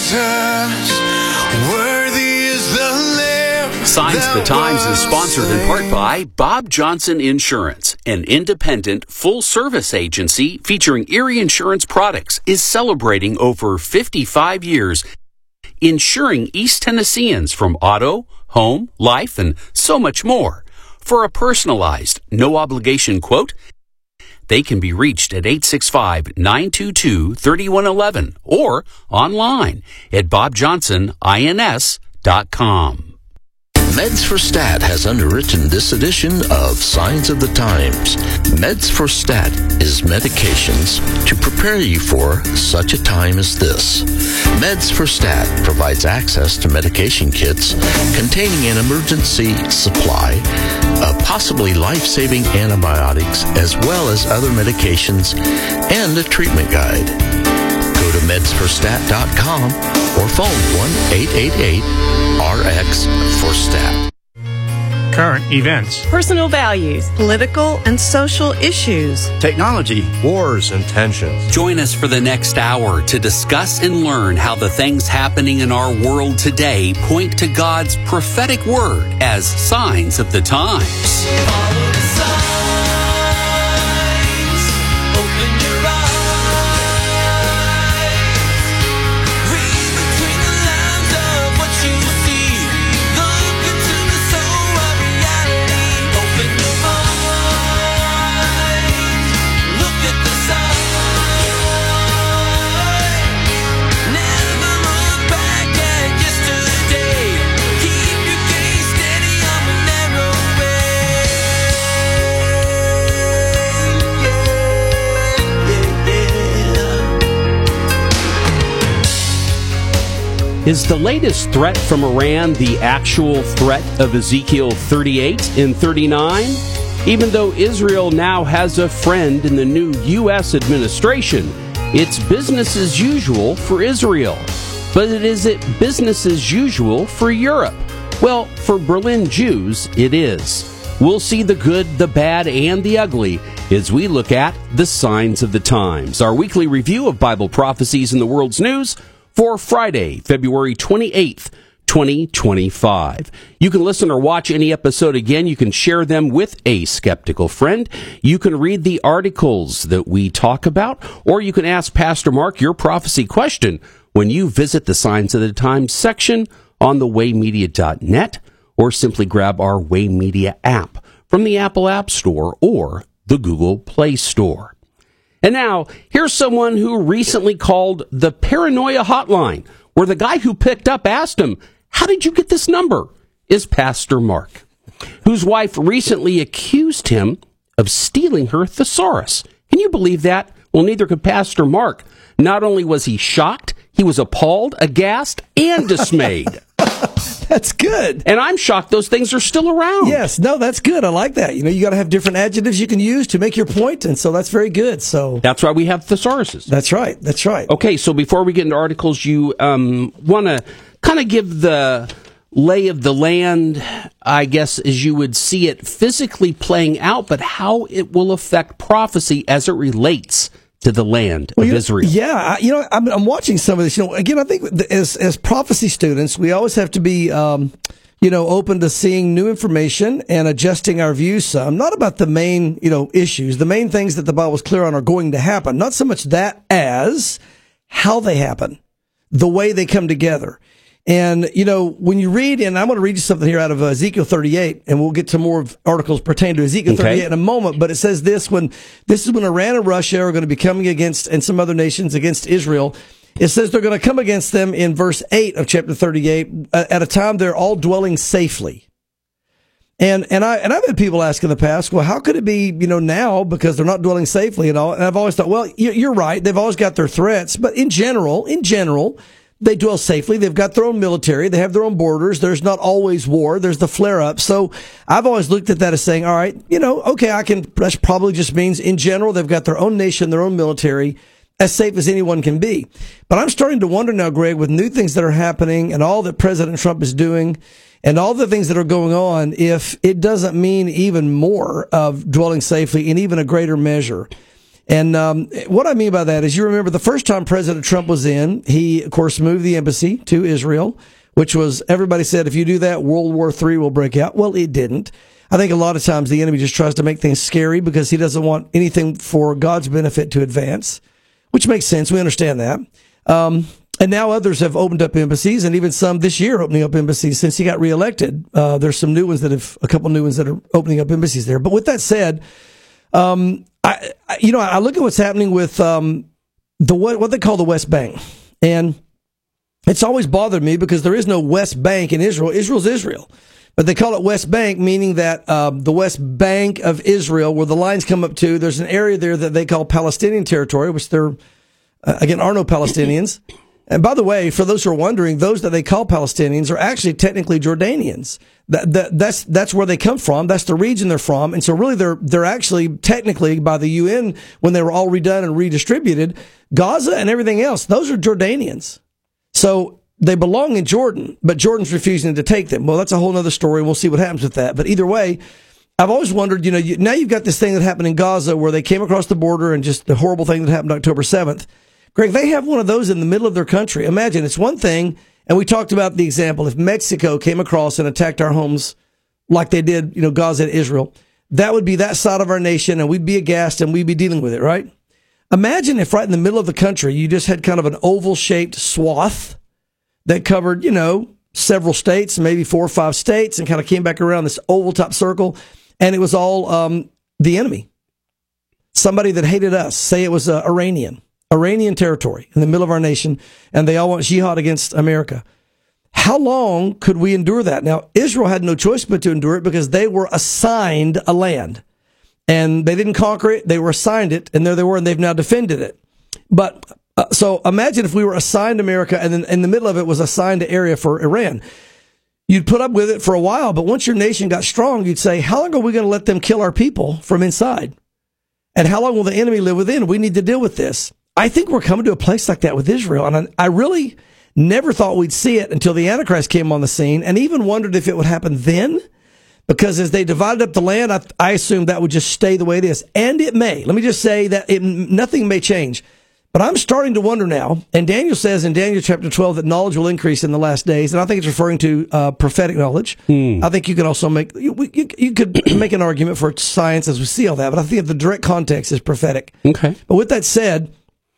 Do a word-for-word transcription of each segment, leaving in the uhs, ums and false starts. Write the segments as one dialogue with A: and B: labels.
A: Jesus, worthy is the Lamb.
B: Signs of the Times is sponsored in part by Bob Johnson Insurance, an independent, full-service agency featuring Erie Insurance products, is celebrating over fifty-five years, insuring East Tennesseans from auto, home, life, and so much more. For a personalized, no-obligation quote, they can be reached at eight six five, nine two two, three one one one or online at bob johnson ins dot com.
C: Meds for Stat has underwritten this edition of Signs of the Times. Meds for Stat is medications to prepare you for such a time as this. Meds for Stat provides access to medication kits containing an emergency supply of possibly life-saving antibiotics as well as other medications and a treatment guide. Go to meds for stat dot com or phone one eight eight eight R X four stat.
D: Current events,
E: personal values, political and social issues,
F: technology, wars and tensions.
B: Join us for the next hour to discuss and learn how the things happening in our world today point to God's prophetic word as signs of the times.
A: Follow the signs, open your eyes, read between the lines of what you see, look into the soul of reality, open your mind, look at the sign, never look back at yesterday, keep your gaze steady on the narrow way.
G: Is the latest threat from Iran the actual threat of Ezekiel thirty-eight and thirty-nine? Even though Israel now has a friend in the new U S administration, it's business as usual for Israel. But is it business as usual for Europe? Well, for Berlin Jews, it is. We'll see the good, the bad, and the ugly as we look at the signs of the times. Our weekly review of Bible prophecies in the world's news for Friday, February twenty-eighth, twenty twenty-five. You can listen or watch any episode again. You can share them with a skeptical friend. You can read the articles that we talk about, or you can ask Pastor Mark your prophecy question when you visit the Signs of the Times section on the way media dot net, or simply grab our Way Media app from the Apple App Store or the Google Play Store. And now, here's someone who recently called the Paranoia Hotline, where the guy who picked up asked him, "How did you get this number?" is Pastor Mark, whose wife recently accused him of stealing her thesaurus. Can you believe that? Well, neither could Pastor Mark. Not only was he shocked, he was appalled, aghast, and dismayed.
H: That's good.
G: And I'm shocked those things are still around.
H: Yes, no, that's good. I like that. You know, you got to have different adjectives you can use to make your point, and so that's very good. So
G: that's why we have thesauruses.
H: That's right. That's right.
G: Okay, so before we get into articles, you um, want to kind of give the lay of the land, I guess, as you would see it physically playing out, but how it will affect prophecy as it relates to the land
H: well,
G: of
H: you,
G: Israel.
H: Yeah, you know, I'm, I'm watching some of this. You know, again, I think as as prophecy students, we always have to be, um, you know, open to seeing new information and adjusting our views some. Not about the main, you know, issues. The main things that the Bible is clear on are going to happen. Not so much that as how they happen, the way they come together. And, you know, when you read, and I'm going to read you something here out of Ezekiel thirty-eight, and we'll get to more of articles pertaining to Ezekiel thirty-eight okay. in a moment, but it says this, when this is when Iran and Russia are going to be coming against, and some other nations against Israel. It says they're going to come against them in verse eight of chapter thirty-eight, at a time they're all dwelling safely. And, and I, and I've had people ask in the past, well, how could it be, you know, now, because they're not dwelling safely and all? And I've always thought, well, you're right. They've always got their threats, but in general, in general, they dwell safely. They've got their own military. They have their own borders. There's not always war. There's the flare-up. So I've always looked at that as saying, all right, you know, okay, I can, that probably just means in general, they've got their own nation, their own military, as safe as anyone can be. But I'm starting to wonder now, Greg, with new things that are happening and all that President Trump is doing and all the things that are going on, if it doesn't mean even more of dwelling safely in even a greater measure. And um, what I mean by that is, you remember the first time President Trump was in, he, of course, moved the embassy to Israel, which was, everybody said, if you do that, World War Three will break out. Well, it didn't. I think a lot of times the enemy just tries to make things scary because he doesn't want anything for God's benefit to advance, which makes sense. We understand that. Um, and now others have opened up embassies, and even some this year opening up embassies since he got reelected. Uh, there's some new ones that have, a couple new ones that are opening up embassies there. But with that said, um, I, I, you know, I look at what's happening with um, the what, what they call the West Bank, and it's always bothered me because there is no West Bank in Israel. Israel's Israel, but they call it West Bank, meaning that uh, the West Bank of Israel, where the lines come up to, there's an area there that they call Palestinian territory, which there uh, again are no Palestinians. And by the way, for those who are wondering, those that they call Palestinians are actually technically Jordanians. That, that, that's, that's where they come from. That's the region they're from. And so really they're, they're actually technically by the U N, when they were all redone and redistributed, Gaza and everything else, those are Jordanians. So they belong in Jordan, but Jordan's refusing to take them. Well, that's a whole other story. We'll see what happens with that. But either way, I've always wondered, you know, you, now you've got this thing that happened in Gaza where they came across the border and just the horrible thing that happened October seventh. Greg, they have one of those in the middle of their country. Imagine, it's one thing, and we talked about the example, if Mexico came across and attacked our homes like they did, you know, Gaza and Israel, that would be that side of our nation, and we'd be aghast, and we'd be dealing with it, right? Imagine if right in the middle of the country, you just had kind of an oval-shaped swath that covered, you know, several states, maybe four or five states, and kind of came back around this oval-top circle, and it was all um, the enemy. Somebody that hated us, say it was uh, Iranian. Iranian territory in the middle of our nation, and they all want jihad against America. How long could we endure that? Now, Israel had no choice but to endure it because they were assigned a land, and they didn't conquer it. They were assigned it, and there they were, and they've now defended it. But uh, so imagine if we were assigned America, and then in the middle of it was assigned an area for Iran. You'd put up with it for a while, but once your nation got strong, you'd say, how long are we going to let them kill our people from inside? And how long will the enemy live within? We need to deal with this. I think we're coming to a place like that with Israel, and I really never thought we'd see it until the Antichrist came on the scene, and even wondered if it would happen then, because as they divided up the land, I, I assumed that would just stay the way it is, and it may. Let me just say that it, nothing may change, but I'm starting to wonder now, and Daniel says in Daniel chapter twelve that knowledge will increase in the last days, and I think it's referring to uh, prophetic knowledge. Hmm. I think you could also make, you, you, you could make an argument for science as we see all that, but I think the direct context is prophetic.
G: Okay.
H: But with that said,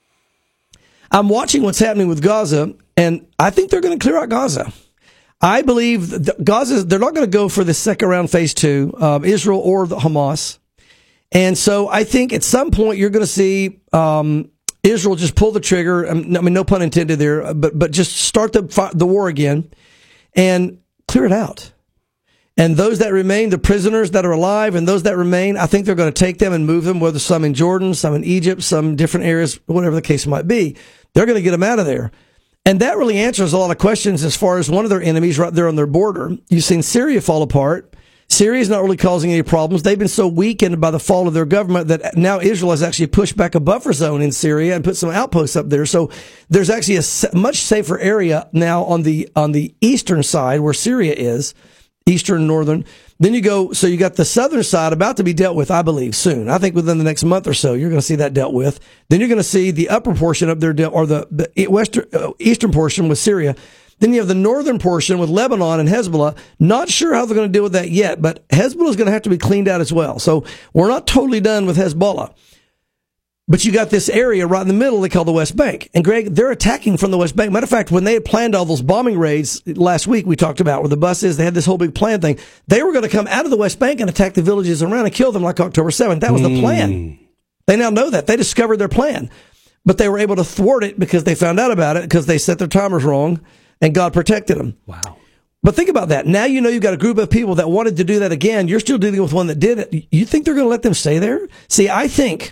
H: I'm watching what's happening with Gaza, and I think they're going to clear out Gaza. I believe that Gaza, they're not going to go for the second round phase two, um, Israel or the Hamas. And so I think at some point you're going to see um, Israel just pull the trigger. I mean, no pun intended there, but but just start the the war again and clear it out. And those that remain, the prisoners that are alive, and those that remain, I think they're going to take them and move them, whether some in Jordan, some in Egypt, some different areas, whatever the case might be. They're going to get them out of there. And that really answers a lot of questions as far as one of their enemies right there on their border. You've seen Syria fall apart. Syria's not really causing any problems. They've been so weakened by the fall of their government that now Israel has actually pushed back a buffer zone in Syria and put some outposts up there. So there's actually a much safer area now on the on the eastern side where Syria is. Eastern, northern. Then you go, so you got the southern side about to be dealt with, I believe, soon. I think within the next month or so, you're going to see that dealt with. Then you're going to see the upper portion up there, or the, the western, uh, eastern portion with Syria. Then you have the northern portion with Lebanon and Hezbollah. Not sure how they're going to deal with that yet, but Hezbollah is going to have to be cleaned out as well. So we're not totally done with Hezbollah. But you got this area right in the middle they call the West Bank. And Greg, they're attacking from the West Bank. Matter of fact, when they had planned all those bombing raids last week, we talked about where the buses, they had this whole big plan thing. They were going to come out of the West Bank and attack the villages around and kill them like October seventh. That was the plan. Mm. They now know that. They discovered their plan. But they were able to thwart it because they found out about it because they set their timers wrong and God protected them.
G: Wow.
H: But think about that. Now you know you've got a group of people that wanted to do that again. You're still dealing with one that did it. You think they're going to let them stay there? See, I think...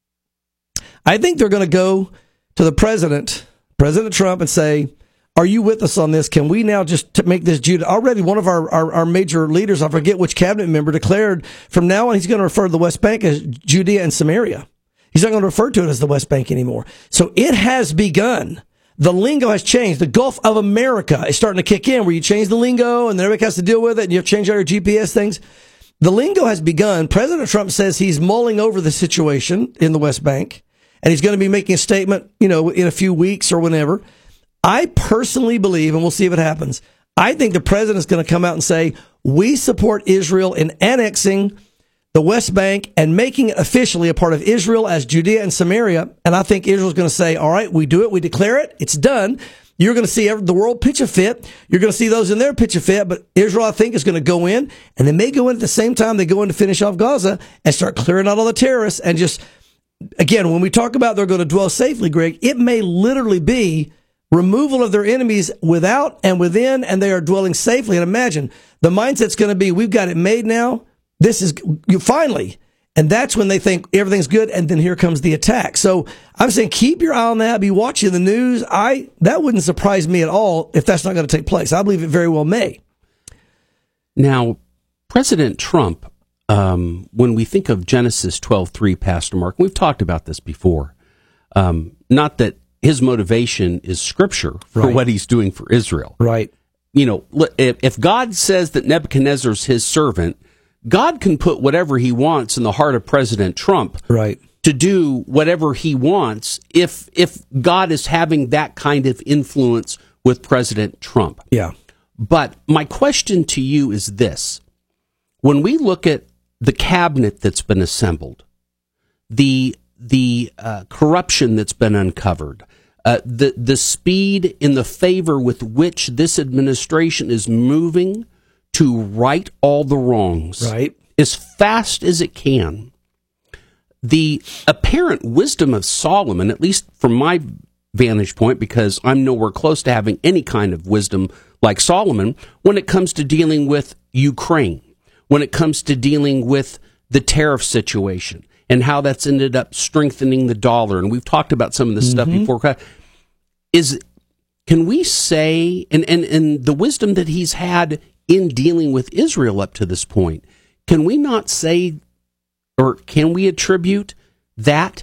H: I think they're going to go to the president, President Trump, and say, are you with us on this? Can we now just t- make this Judah? Already one of our, our, our major leaders, I forget which cabinet member, declared from now on he's going to refer to the West Bank as Judea and Samaria. He's not going to refer to it as the West Bank anymore. So it has begun. The lingo has changed. The Gulf of America is starting to kick in where you change the lingo and then everybody has to deal with it and you have to change all your G P S things. the lingo has begun. President Trump says he's mulling over the situation in the West Bank, and he's going to be making a statement, you know, in a few weeks or whenever. I personally believe, and we'll see if it happens, I think the president's going to come out and say, we support Israel in annexing the West Bank and making it officially a part of Israel as Judea and Samaria. And I think Israel's going to say, all right, we do it, we declare it, it's done. You're going to see the world pitch a fit. You're going to see those in there pitch a fit, but Israel, I think, is going to go in, and they may go in at the same time they go in to finish off Gaza and start clearing out all the terrorists. And just, again, when we talk about they're going to dwell safely, Greg, it may literally be removal of their enemies without and within, and they are dwelling safely. And imagine, the mindset's going to be, we've got it made now. This is, you finally. And that's when they think everything's good, and then here comes the attack. So I'm saying keep your eye on that. Be watching the news. I That wouldn't surprise me at all if that's not going to take place. I believe it very well may.
G: Now, President Trump, um, when we think of Genesis twelve three, Pastor Mark, we've talked about this before. Um, not that his motivation is Scripture for
H: Right.
G: what he's doing for Israel.
H: Right.
G: You know, if, if God says that Nebuchadnezzar's his servant, God can put whatever he wants in the heart of President Trump
H: Right.
G: to do whatever he wants if if God is having that kind of influence with President Trump.
H: Yeah.
G: But my question to you is this. When we look at the cabinet that's been assembled, the the uh, corruption that's been uncovered, uh, the the speed in the favor with which this administration is moving to right all the wrongs,
H: Right.
G: as fast as it can, the apparent wisdom of Solomon, at least from my vantage point, because I'm nowhere close to having any kind of wisdom like Solomon, when it comes to dealing with Ukraine, when it comes to dealing with the tariff situation, and how that's ended up strengthening the dollar. And we've talked about some of this stuff before. Is, can we say, and, and, and the wisdom that he's had in dealing with Israel up to this point, can we not say, or can we attribute that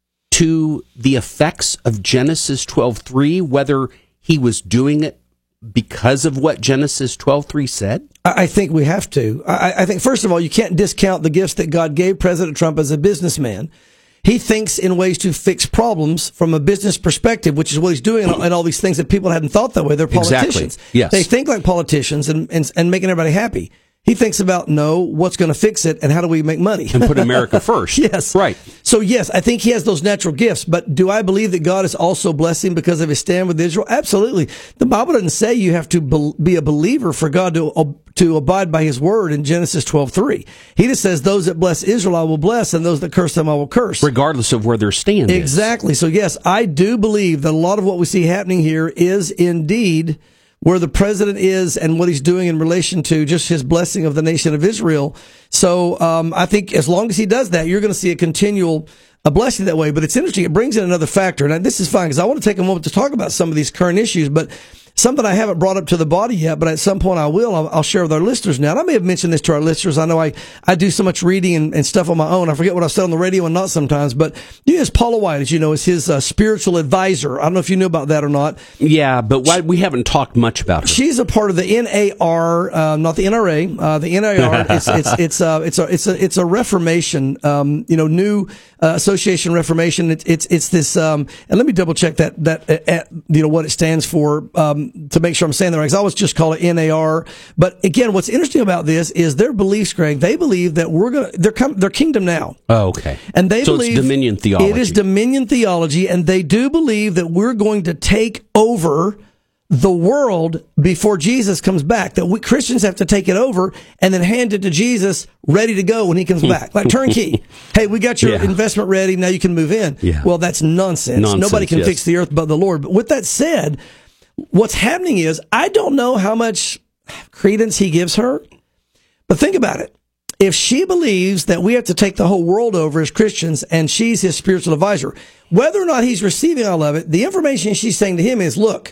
G: to the effects of Genesis twelve three, whether he was doing it because of what Genesis twelve three said?
H: I think we have to. I, I think, first of all, you can't discount the gifts that God gave President Trump as a businessman. He thinks in ways to fix problems from a business perspective, which is what he's doing, and all these things that people hadn't thought that way. They're politicians.
G: Exactly. Yes.
H: They think like politicians and, and, and making everybody happy. He thinks about, no, what's going to fix it, and how do we make money?
G: And put America first.
H: Yes.
G: Right.
H: So, yes, I think he has those natural gifts, but do I believe that God is also blessing because of his stand with Israel? Absolutely. The Bible doesn't say you have to be a believer for God to to abide by his word in Genesis twelve three. He just says, those that bless Israel I will bless, and those that curse them I will curse.
G: Regardless of where their stand is.
H: Exactly. So, yes, I do believe that a lot of what we see happening here is indeed where the president is and what he's doing in relation to just his blessing of the nation of Israel. So um, I think as long as he does that, you're going to see a continual a blessing that way. But it's interesting. It brings in another factor. And this is fine because I want to take a moment to talk about some of these current issues. But something I haven't brought up to the body yet, but at some point I will. I'll, I'll share with our listeners now. And I may have mentioned this to our listeners. I know I, I do so much reading and, and stuff on my own. I forget what I've said on the radio and not sometimes. But you know, Paula White, as you know, is his uh, spiritual advisor. I don't know if you knew about that or not.
G: Yeah, but why, we haven't talked much about her.
H: She's a part of the N A R, uh, not the N R A. Uh, the N A R. It's it's it's uh, it's a it's a it's a Reformation. Um, you know, new uh, Association Reformation. It's it's it's this. Um, and let me double check that that uh, uh, you know what it stands for um, to make sure I'm saying that right. Because I always just call it N A R. But again, what's interesting about this is their beliefs, Greg. They believe that we're gonna they're come they're kingdom now.
G: Oh, okay.
H: And they
G: so
H: believe
G: it's dominion theology.
H: It is dominion theology, and they do believe that we're going to take over the world before Jesus comes back. That we Christians have to take it over and then hand it to Jesus, ready to go when he comes back, like turnkey. Hey, we got your
G: Yeah.
H: investment ready. Now you can move in.
G: Yeah.
H: Well, that's nonsense.
G: Nonsense,
H: Nobody can
G: yes.
H: fix the earth but the Lord. But with that said, what's happening is I don't know how much credence he gives her, but think about it. If she believes that we have to take the whole world over as Christians and she's his spiritual advisor, whether or not he's receiving all of it, the information she's saying to him is, look,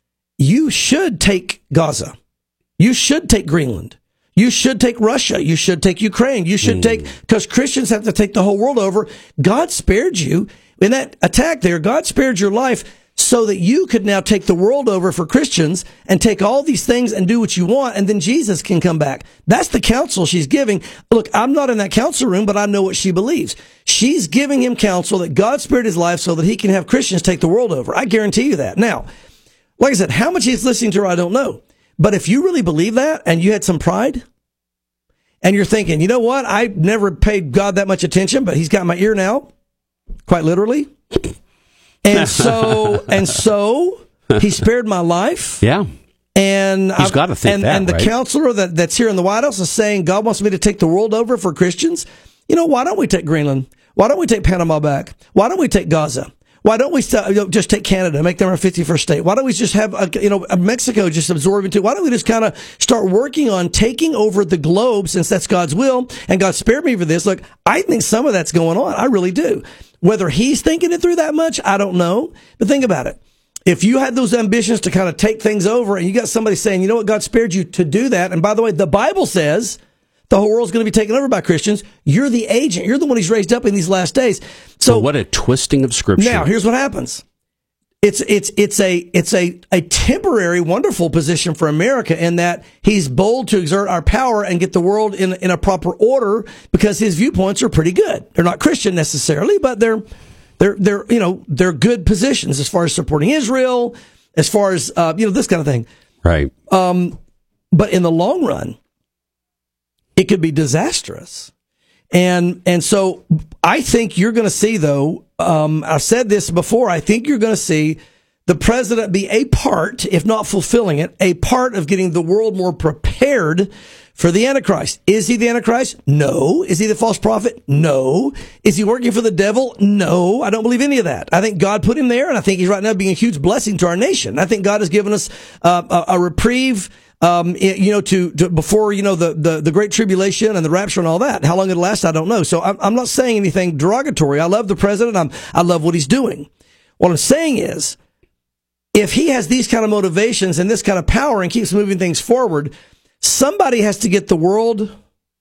H: you should take Gaza. You should take Greenland. You should take Russia. You should take Ukraine. You should mm. take, because Christians have to take the whole world over. God spared you in that attack there. God spared your life so that you could now take the world over for Christians and take all these things and do what you want, and then Jesus can come back. That's the counsel she's giving. Look, I'm not in that counsel room, but I know what she believes. She's giving him counsel that God spared his life so that he can have Christians take the world over. I guarantee you that. Now, like I said, how much he's listening to her, I don't know. But if you really believe that and you had some pride and you're thinking, you know what, I never paid God that much attention, but he's got my ear now, quite literally. And so, and so he spared my life.
G: Yeah.
H: And
G: he's got to think
H: and,
G: that,
H: and the
G: right?
H: counselor that, that's here in the White House is saying God wants me to take the world over for Christians. You know, why don't we take Greenland? Why don't we take Panama back? Why don't we take Gaza? Why don't we st- you know, just take Canada, make them our fifty-first state? Why don't we just have, a, you know, Mexico just absorb into? Why don't we just kind of start working on taking over the globe, since that's God's will, and God spared me for this? Look, I think some of that's going on. I really do. Whether he's thinking it through that much, I don't know. But think about it. If you had those ambitions to kind of take things over, and you got somebody saying, you know what, God spared you to do that. And by the way, the Bible says the whole world's going to be taken over by Christians. You're the agent. You're the one he's raised up in these last days. So
G: well, what a twisting of Scripture.
H: Now, here's what happens. It's it's it's a it's a, a temporary, wonderful position for America in that he's bold to exert our power and get the world in in a proper order because his viewpoints are pretty good. They're not Christian necessarily, but they're they're they're you know they're good positions as far as supporting Israel, as far as uh, you know this kind of thing.
G: Right.
H: Um, but in the long run, it could be disastrous. And and so I think you're going to see, though, um, I've said this before, I think you're going to see the president be a part, if not fulfilling it, a part of getting the world more prepared for the Antichrist. Is he the Antichrist? No. Is he the false prophet? No. Is he working for the devil? No. I don't believe any of that. I think God put him there, and I think he's right now being a huge blessing to our nation. I think God has given us uh, a, a reprieve. Um, you know, to, to before, you know, the, the, the great tribulation and the rapture and all that. How long it'll last, I don't know. So I'm, I'm not saying anything derogatory. I love the president. I'm, I love what he's doing. What I'm saying is, if he has these kind of motivations and this kind of power and keeps moving things forward, somebody has to get the world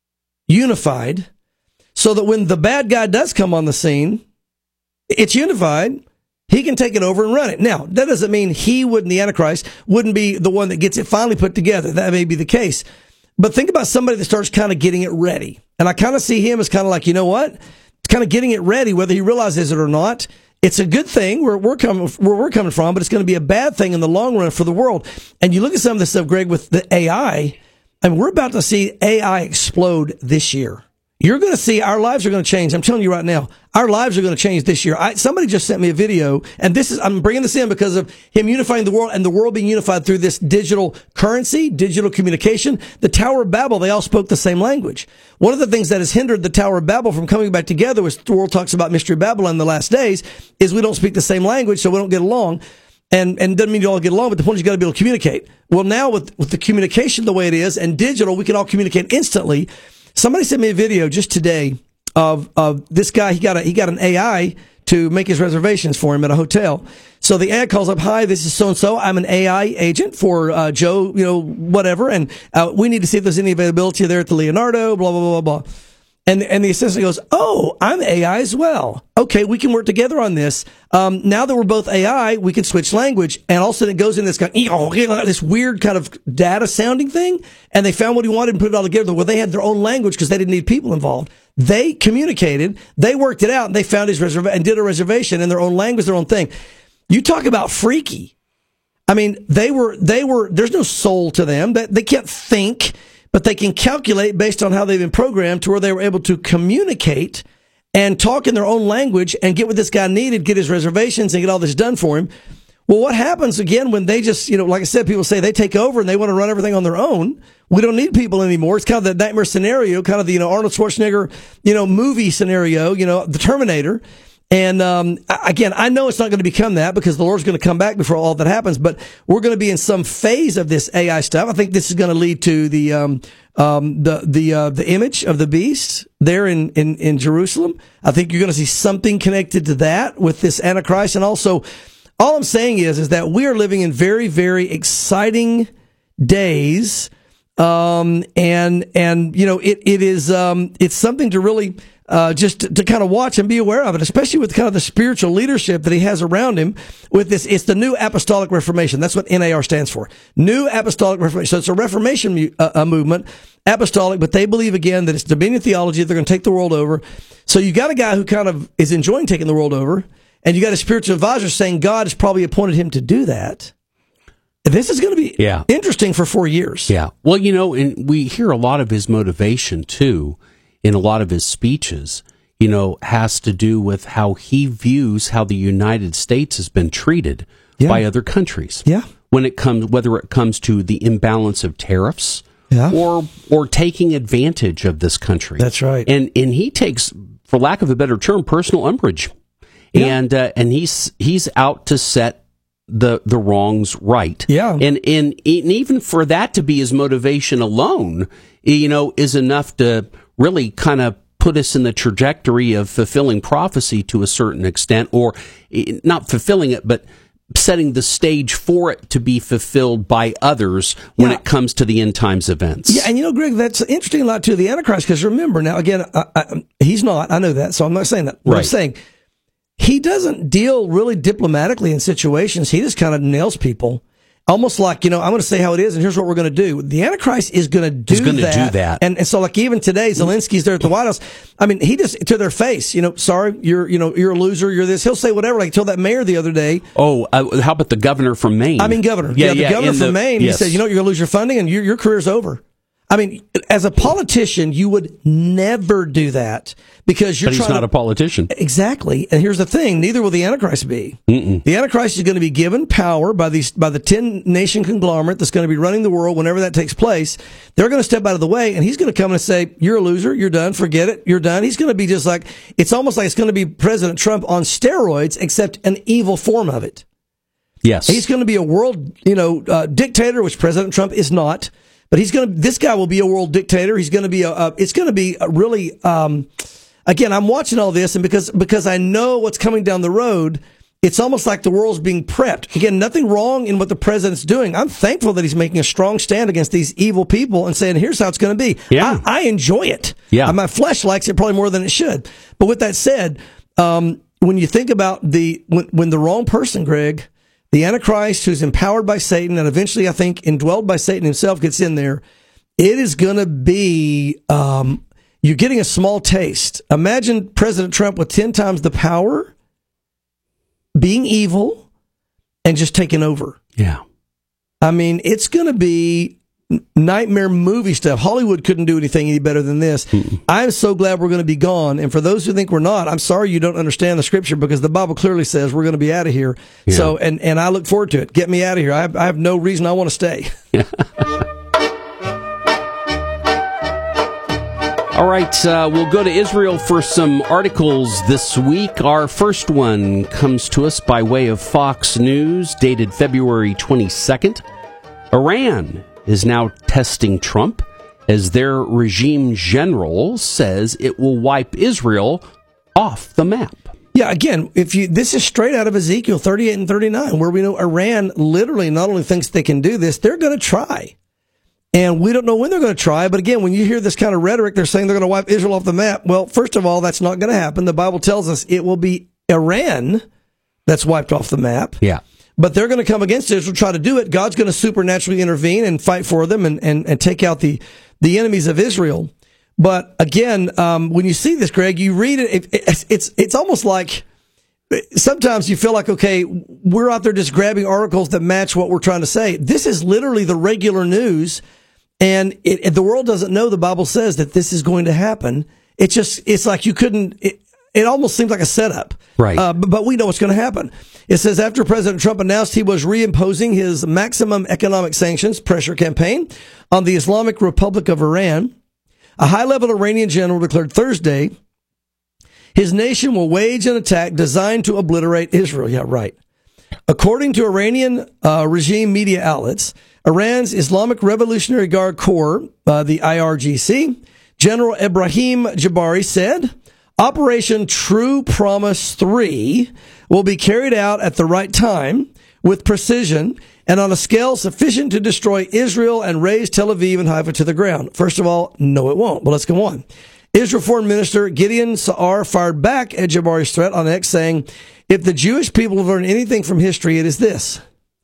H: unified so that when the bad guy does come on the scene, it's unified. He can take it over and run it. Now, that doesn't mean he wouldn't, the Antichrist, wouldn't be the one that gets it finally put together. That may be the case. But think about somebody that starts kind of getting it ready. And I kind of see him as kind of like, you know what? Kind of getting it ready, whether he realizes it or not. It's a good thing where we're coming, where we're coming from, but it's going to be a bad thing in the long run for the world. And you look at some of this stuff, Greg, with the A I, and we're about to see A I explode this year. You're going to see our lives are going to change. I'm telling you right now, our lives are going to change this year. I, somebody just sent me a video, and this is, I'm bringing this in because of him unifying the world and the world being unified through this digital currency, digital communication. The Tower of Babel, they all spoke the same language. One of the things that has hindered the Tower of Babel from coming back together, as the world talks about Mystery Babylon in the last days, is we don't speak the same language, so we don't get along. And, and doesn't mean you all get along, but the point is you got to be able to communicate. Well, now with, with the communication the way it is and digital, we can all communicate instantly. Somebody sent me a video just today of of this guy. He got a he got an A I to make his reservations for him at a hotel. So the A I calls up, "Hi, this is so and so. I'm an A I agent for uh, Joe, you know, whatever, and uh, we need to see if there's any availability there at the Leonardo." Blah blah blah blah blah. And and the assistant goes, "Oh, I'm A I as well. Okay, we can work together on this. Um, now that we're both A I, we can switch language." And all of a sudden it goes in this kind of, this weird kind of data sounding thing. And they found what he wanted and put it all together. Well, they had their own language because they didn't need people involved. They communicated, they worked it out, and they found his reservation and did a reservation in their own language, their own thing. You talk about freaky. I mean, they were they were. There's no soul to them. They, they can't think. But they can calculate based on how they've been programmed to where they were able to communicate and talk in their own language and get what this guy needed, get his reservations and get all this done for him. Well, what happens again when they just, you know, like I said, people say they take over and they want to run everything on their own. We don't need people anymore. It's kind of the nightmare scenario, kind of the, you know, Arnold Schwarzenegger, you know, movie scenario, you know, the Terminator. And, um, again, I know it's not going to become that because the Lord's going to come back before all that happens, but we're going to be in some phase of this A I stuff. I think this is going to lead to the, um, um, the, the, uh, the image of the beast there in, in, in Jerusalem. I think you're going to see something connected to that with this Antichrist. And also, all I'm saying is, is that we are living in very, very exciting days. Um, and, and, you know, it, it is, um, it's something to really, uh, just to, to kind of watch and be aware of it, especially with kind of the spiritual leadership that he has around him with this. It's the New Apostolic Reformation. That's what N A R stands for. New Apostolic Reformation. So it's a Reformation mu- uh, a movement, apostolic, but they believe again that it's dominion theology. They're going to take the world over. So you got a guy who kind of is enjoying taking the world over, and you got a spiritual advisor saying God has probably appointed him to do that. This is going to be
G: yeah.
H: interesting for four years.
G: Yeah. Well, you know, and we hear a lot of his motivation, too, in a lot of his speeches, you know, has to do with how he views how the United States has been treated
H: yeah.
G: by other countries.
H: Yeah.
G: When it comes, whether it comes to the imbalance of tariffs
H: yeah.
G: or or taking advantage of this country.
H: That's right.
G: And and he takes, for lack of a better term, personal umbrage. Yeah. And uh, and he's he's out to set the the wrongs right.
H: Yeah.
G: And, and and even for that to be his motivation alone, you know, is enough to really kind of put us in the trajectory of fulfilling prophecy to a certain extent, or not fulfilling it, but setting the stage for it to be fulfilled by others when
H: yeah.
G: it comes to the end times events.
H: Yeah, and you know, Greg, that's interesting a lot to the Antichrist, because remember, now again, I, I, he's not, I know that, so I'm not saying that. What
G: right.
H: I'm saying, he doesn't deal really diplomatically in situations. He just kind of nails people. Almost like, you know, I'm going to say how it is, and here's what we're going to do. The Antichrist is going to do
G: He's going to
H: that.
G: do that.
H: And, and so, like, even today, Zelensky's there at the White House. I mean, he just, to their face, you know, sorry, you're, you know, you're a loser, you're this. He'll say whatever. Like, he told that mayor the other day.
G: Oh, uh, how about the governor from Maine?
H: I mean, governor.
G: Yeah,
H: yeah, the
G: yeah,
H: governor
G: in
H: from
G: the-
H: Maine.
G: yes.
H: He said, you know, you're going to lose your funding and your, your career's over. I mean, as a politician, you would never do that because you're
G: But he's
H: trying
G: not
H: to,
G: a politician.
H: Exactly. And here's the thing, neither will the Antichrist be.
G: Mm-mm.
H: The Antichrist is going to be given power by these by the ten nation conglomerate that's going to be running the world whenever that takes place. They're going to step out of the way, and he's going to come and say, you're a loser, you're done, forget it, you're done. He's going to be just like, it's almost like it's going to be President Trump on steroids, except an evil form of it.
G: Yes.
H: He's going to be a world, you know, uh, dictator, which President Trump is not. But he's going to, this guy will be a world dictator. He's going to be a, a it's going to be a really, um, again, I'm watching all this, and because, because I know what's coming down the road, it's almost like the world's being prepped. Again, nothing wrong in what the president's doing. I'm thankful that he's making a strong stand against these evil people and saying, here's how it's going to be.
G: Yeah.
H: I, I enjoy it.
G: Yeah.
H: Uh, my flesh likes it probably more than it should. But with that said, um, when you think about the, when, when the wrong person, Greg, the Antichrist, who's empowered by Satan and eventually, I think, indwelled by Satan himself, gets in there, it is going to be, um, you're getting a small taste. Imagine President Trump with ten times the power, being evil, and just taking over.
G: Yeah.
H: I mean, it's going to be nightmare movie stuff. Hollywood couldn't do anything any better than this. Mm-mm. I'm so glad we're going to be gone. And for those who think we're not, I'm sorry you don't understand the scripture, because the Bible clearly says we're going to be out of here.
G: Yeah.
H: So, and, and I look forward to it. Get me out of here. I have, I have no reason I want to stay.
G: All right, uh, we'll go to Israel for some articles this week. Our first one comes to us by way of Fox News, dated February twenty-second. Iran is now testing Trump as their regime general says it will wipe Israel off the map.
H: Yeah, again, if you this is straight out of Ezekiel thirty-eight and thirty-nine, where we know Iran literally not only thinks they can do this, they're going to try. And we don't know when they're going to try, but again, when you hear this kind of rhetoric, they're saying they're going to wipe Israel off the map. Well, first of all, that's not going to happen. The Bible tells us it will be Iran that's wiped off the map.
G: Yeah.
H: But they're going to come against Israel, try to do it. God's going to supernaturally intervene and fight for them and, and, and take out the, the enemies of Israel. But again, um, when you see this, Greg, you read it, it, it's, it's, it's almost like sometimes you feel like, okay, we're out there just grabbing articles that match what we're trying to say. This is literally the regular news, and it, it, the world doesn't know the Bible says that this is going to happen. It's just, it's like you couldn't, it, it almost seems like a setup.
G: Right.
H: Uh, but, but we know what's going to happen. It says after President Trump announced he was reimposing his maximum economic sanctions pressure campaign on the Islamic Republic of Iran, a high-level Iranian general declared Thursday his nation will wage an attack designed to obliterate Israel. Yeah, right. According to Iranian uh, regime media outlets, Iran's Islamic Revolutionary Guard Corps, uh, the I R G C, General Ebrahim Jabari said, Operation True Promise three will be carried out at the right time, with precision, and on a scale sufficient to destroy Israel and raze Tel Aviv and Haifa to the ground. First of all, no, it won't. But let's go on. Israel Foreign Minister Gideon Sa'ar fired back at Jabari's threat on X, saying, if the Jewish people have learned anything from history, it is this.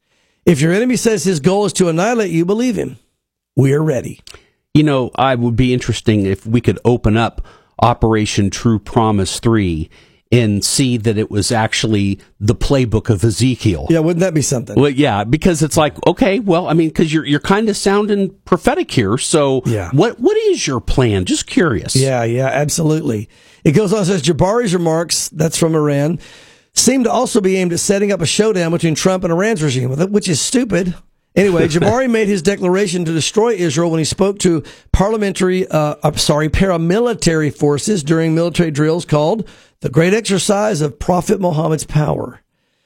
H: If your enemy says his goal is to annihilate you, believe him. We are ready.
G: You know, I would be interesting if we could open up Operation True Promise three and see that it was actually the playbook of Ezekiel.
H: Yeah, wouldn't that be something?
G: Well, yeah, because it's like, okay, well, I mean, because you're you're kind of sounding prophetic here. So,
H: yeah.
G: what what is your plan? Just curious.
H: Yeah, yeah, absolutely. It goes on and says Jabari's remarks, that's from Iran, seem to also be aimed at setting up a showdown between Trump and Iran's regime, which is stupid. Anyway, Jabari made his declaration to destroy Israel when he spoke to parliamentary, uh, I'm sorry, paramilitary forces during military drills called the Great Exercise of Prophet Muhammad's Power.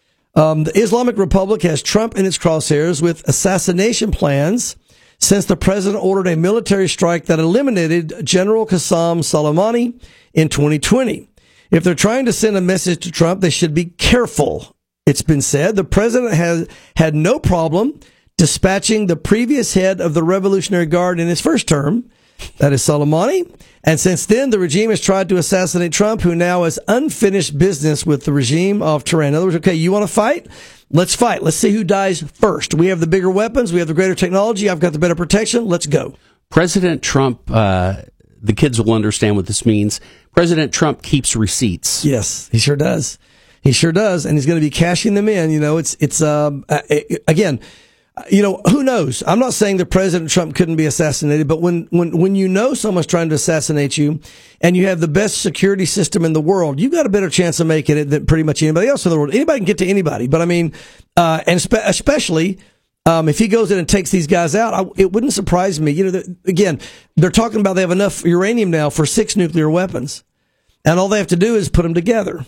H: Um, the Islamic Republic has Trump in its crosshairs with assassination plans since the president ordered a military strike that eliminated General Qasem Soleimani in twenty twenty. If they're trying to send a message to Trump, they should be careful. It's been said the president has had no problem dispatching the previous head of the Revolutionary Guard in his first term, that is Soleimani, and since then the regime has tried to assassinate Trump, who now has unfinished business with the regime of Tehran. In other words, okay, you want to fight? Let's fight. Let's see who dies first. We have the bigger weapons. We have the greater technology. I've got the better protection. Let's go.
G: President Trump, uh, the kids will understand what this means. President Trump keeps receipts.
H: Yes, he sure does. He sure does, and he's going to be cashing them in. You know, it's it's um, uh, again. You know, who knows? I'm not saying that President Trump couldn't be assassinated, but when, when, when you know someone's trying to assassinate you and you have the best security system in the world, you've got a better chance of making it than pretty much anybody else in the world. Anybody can get to anybody. But I mean, uh, and spe- especially, um, if he goes in and takes these guys out, I, it wouldn't surprise me. You know, again, they're talking about they have enough uranium now for six nuclear weapons, and all they have to do is put them together.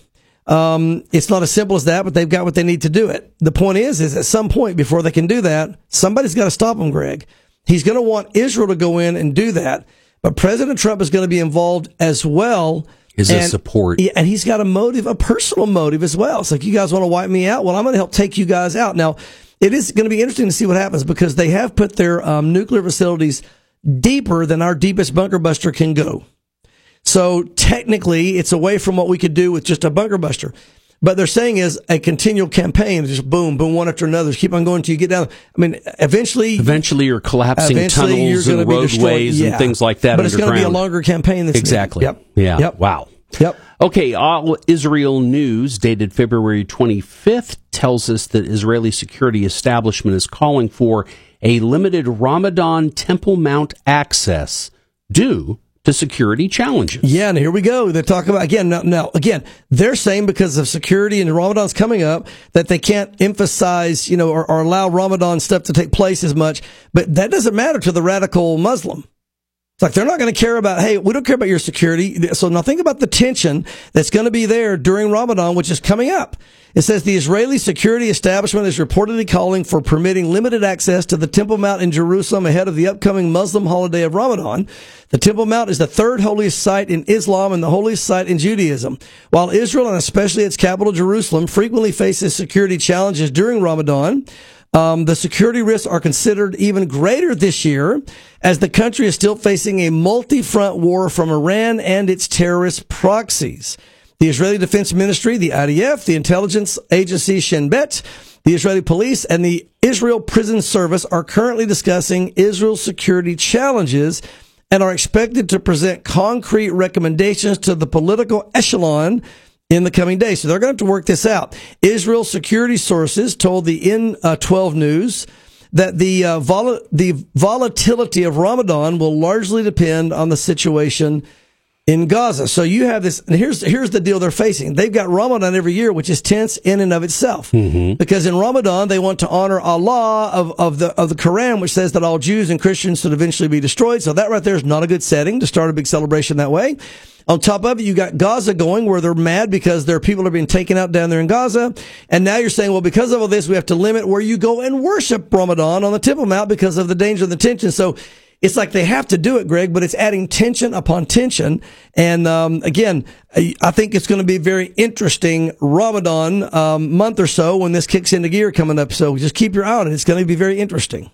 H: Um, it's not as simple as that, but they've got what they need to do it. The point is, is at some point before they can do that, somebody's got to stop them, Greg. He's going to want Israel to go in and do that, but President Trump is going to be involved as well.
G: Is a support.
H: And he's got a motive, a personal motive as well. It's like, you guys want to wipe me out? Well, I'm going to help take you guys out. Now, it is going to be interesting to see what happens because they have put their um, nuclear facilities deeper than our deepest bunker buster can go. So technically, it's away from what we could do with just a bunker buster. But they're saying is a continual campaign, just boom, boom, one after another. Just keep on going until you get down. I mean, eventually,
G: eventually you're collapsing
H: eventually
G: tunnels
H: you're
G: and
H: roadways
G: yeah.
H: and
G: and things like that.
H: But it's going to be a
G: underground.
H: longer campaign. That's
G: Exactly.
H: Yep.
G: Yeah.
H: Yep.
G: Wow.
H: Yep.
G: Okay, All Israel News, dated February twenty-fifth, tells us that Israeli security establishment is calling for a limited Ramadan Temple Mount access due to security challenges.
H: Yeah, and here we go. They're talking about, again, now, now, again, they're saying because of security and Ramadan's coming up that they can't emphasize, you know, or, or allow Ramadan stuff to take place as much. But that doesn't matter to the radical Muslim. It's like they're not going to care about, hey, we don't care about your security. So now think about the tension that's going to be there during Ramadan, which is coming up. It says the Israeli security establishment is reportedly calling for permitting limited access to the Temple Mount in Jerusalem ahead of the upcoming Muslim holiday of Ramadan. The Temple Mount is the third holiest site in Islam and the holiest site in Judaism. While Israel, and especially its capital Jerusalem, frequently faces security challenges during Ramadan, Um, the security risks are considered even greater this year as the country is still facing a multi-front war from Iran and its terrorist proxies. The Israeli Defense Ministry, the I D F, the intelligence agency Shin Bet, the Israeli police, and the Israel Prison Service are currently discussing Israel's security challenges and are expected to present concrete recommendations to the political echelon in the coming days. So they're going to have to work this out. Israel security sources told the N twelve News that the uh, vol- the volatility of Ramadan will largely depend on the situation in Gaza. So you have this, and here's here's the deal they're facing. They've got Ramadan every year, which is tense in and of itself. Mm-hmm. Because in Ramadan, they want to honor Allah of, of the of the Quran, which says that all Jews and Christians should eventually be destroyed. So that right there is not a good setting to start a big celebration that way. On top of it, you got Gaza going where they're mad because their people are being taken out down there in Gaza. And now you're saying, well, because of all this, we have to limit where you go and worship Ramadan on the Temple Mount because of the danger of the tension. So it's like they have to do it, Greg, but it's adding tension upon tension. And um, again, I think it's going to be a very interesting Ramadan um, month or so when this kicks into gear coming up. So just keep your eye on it. It's going to be very interesting.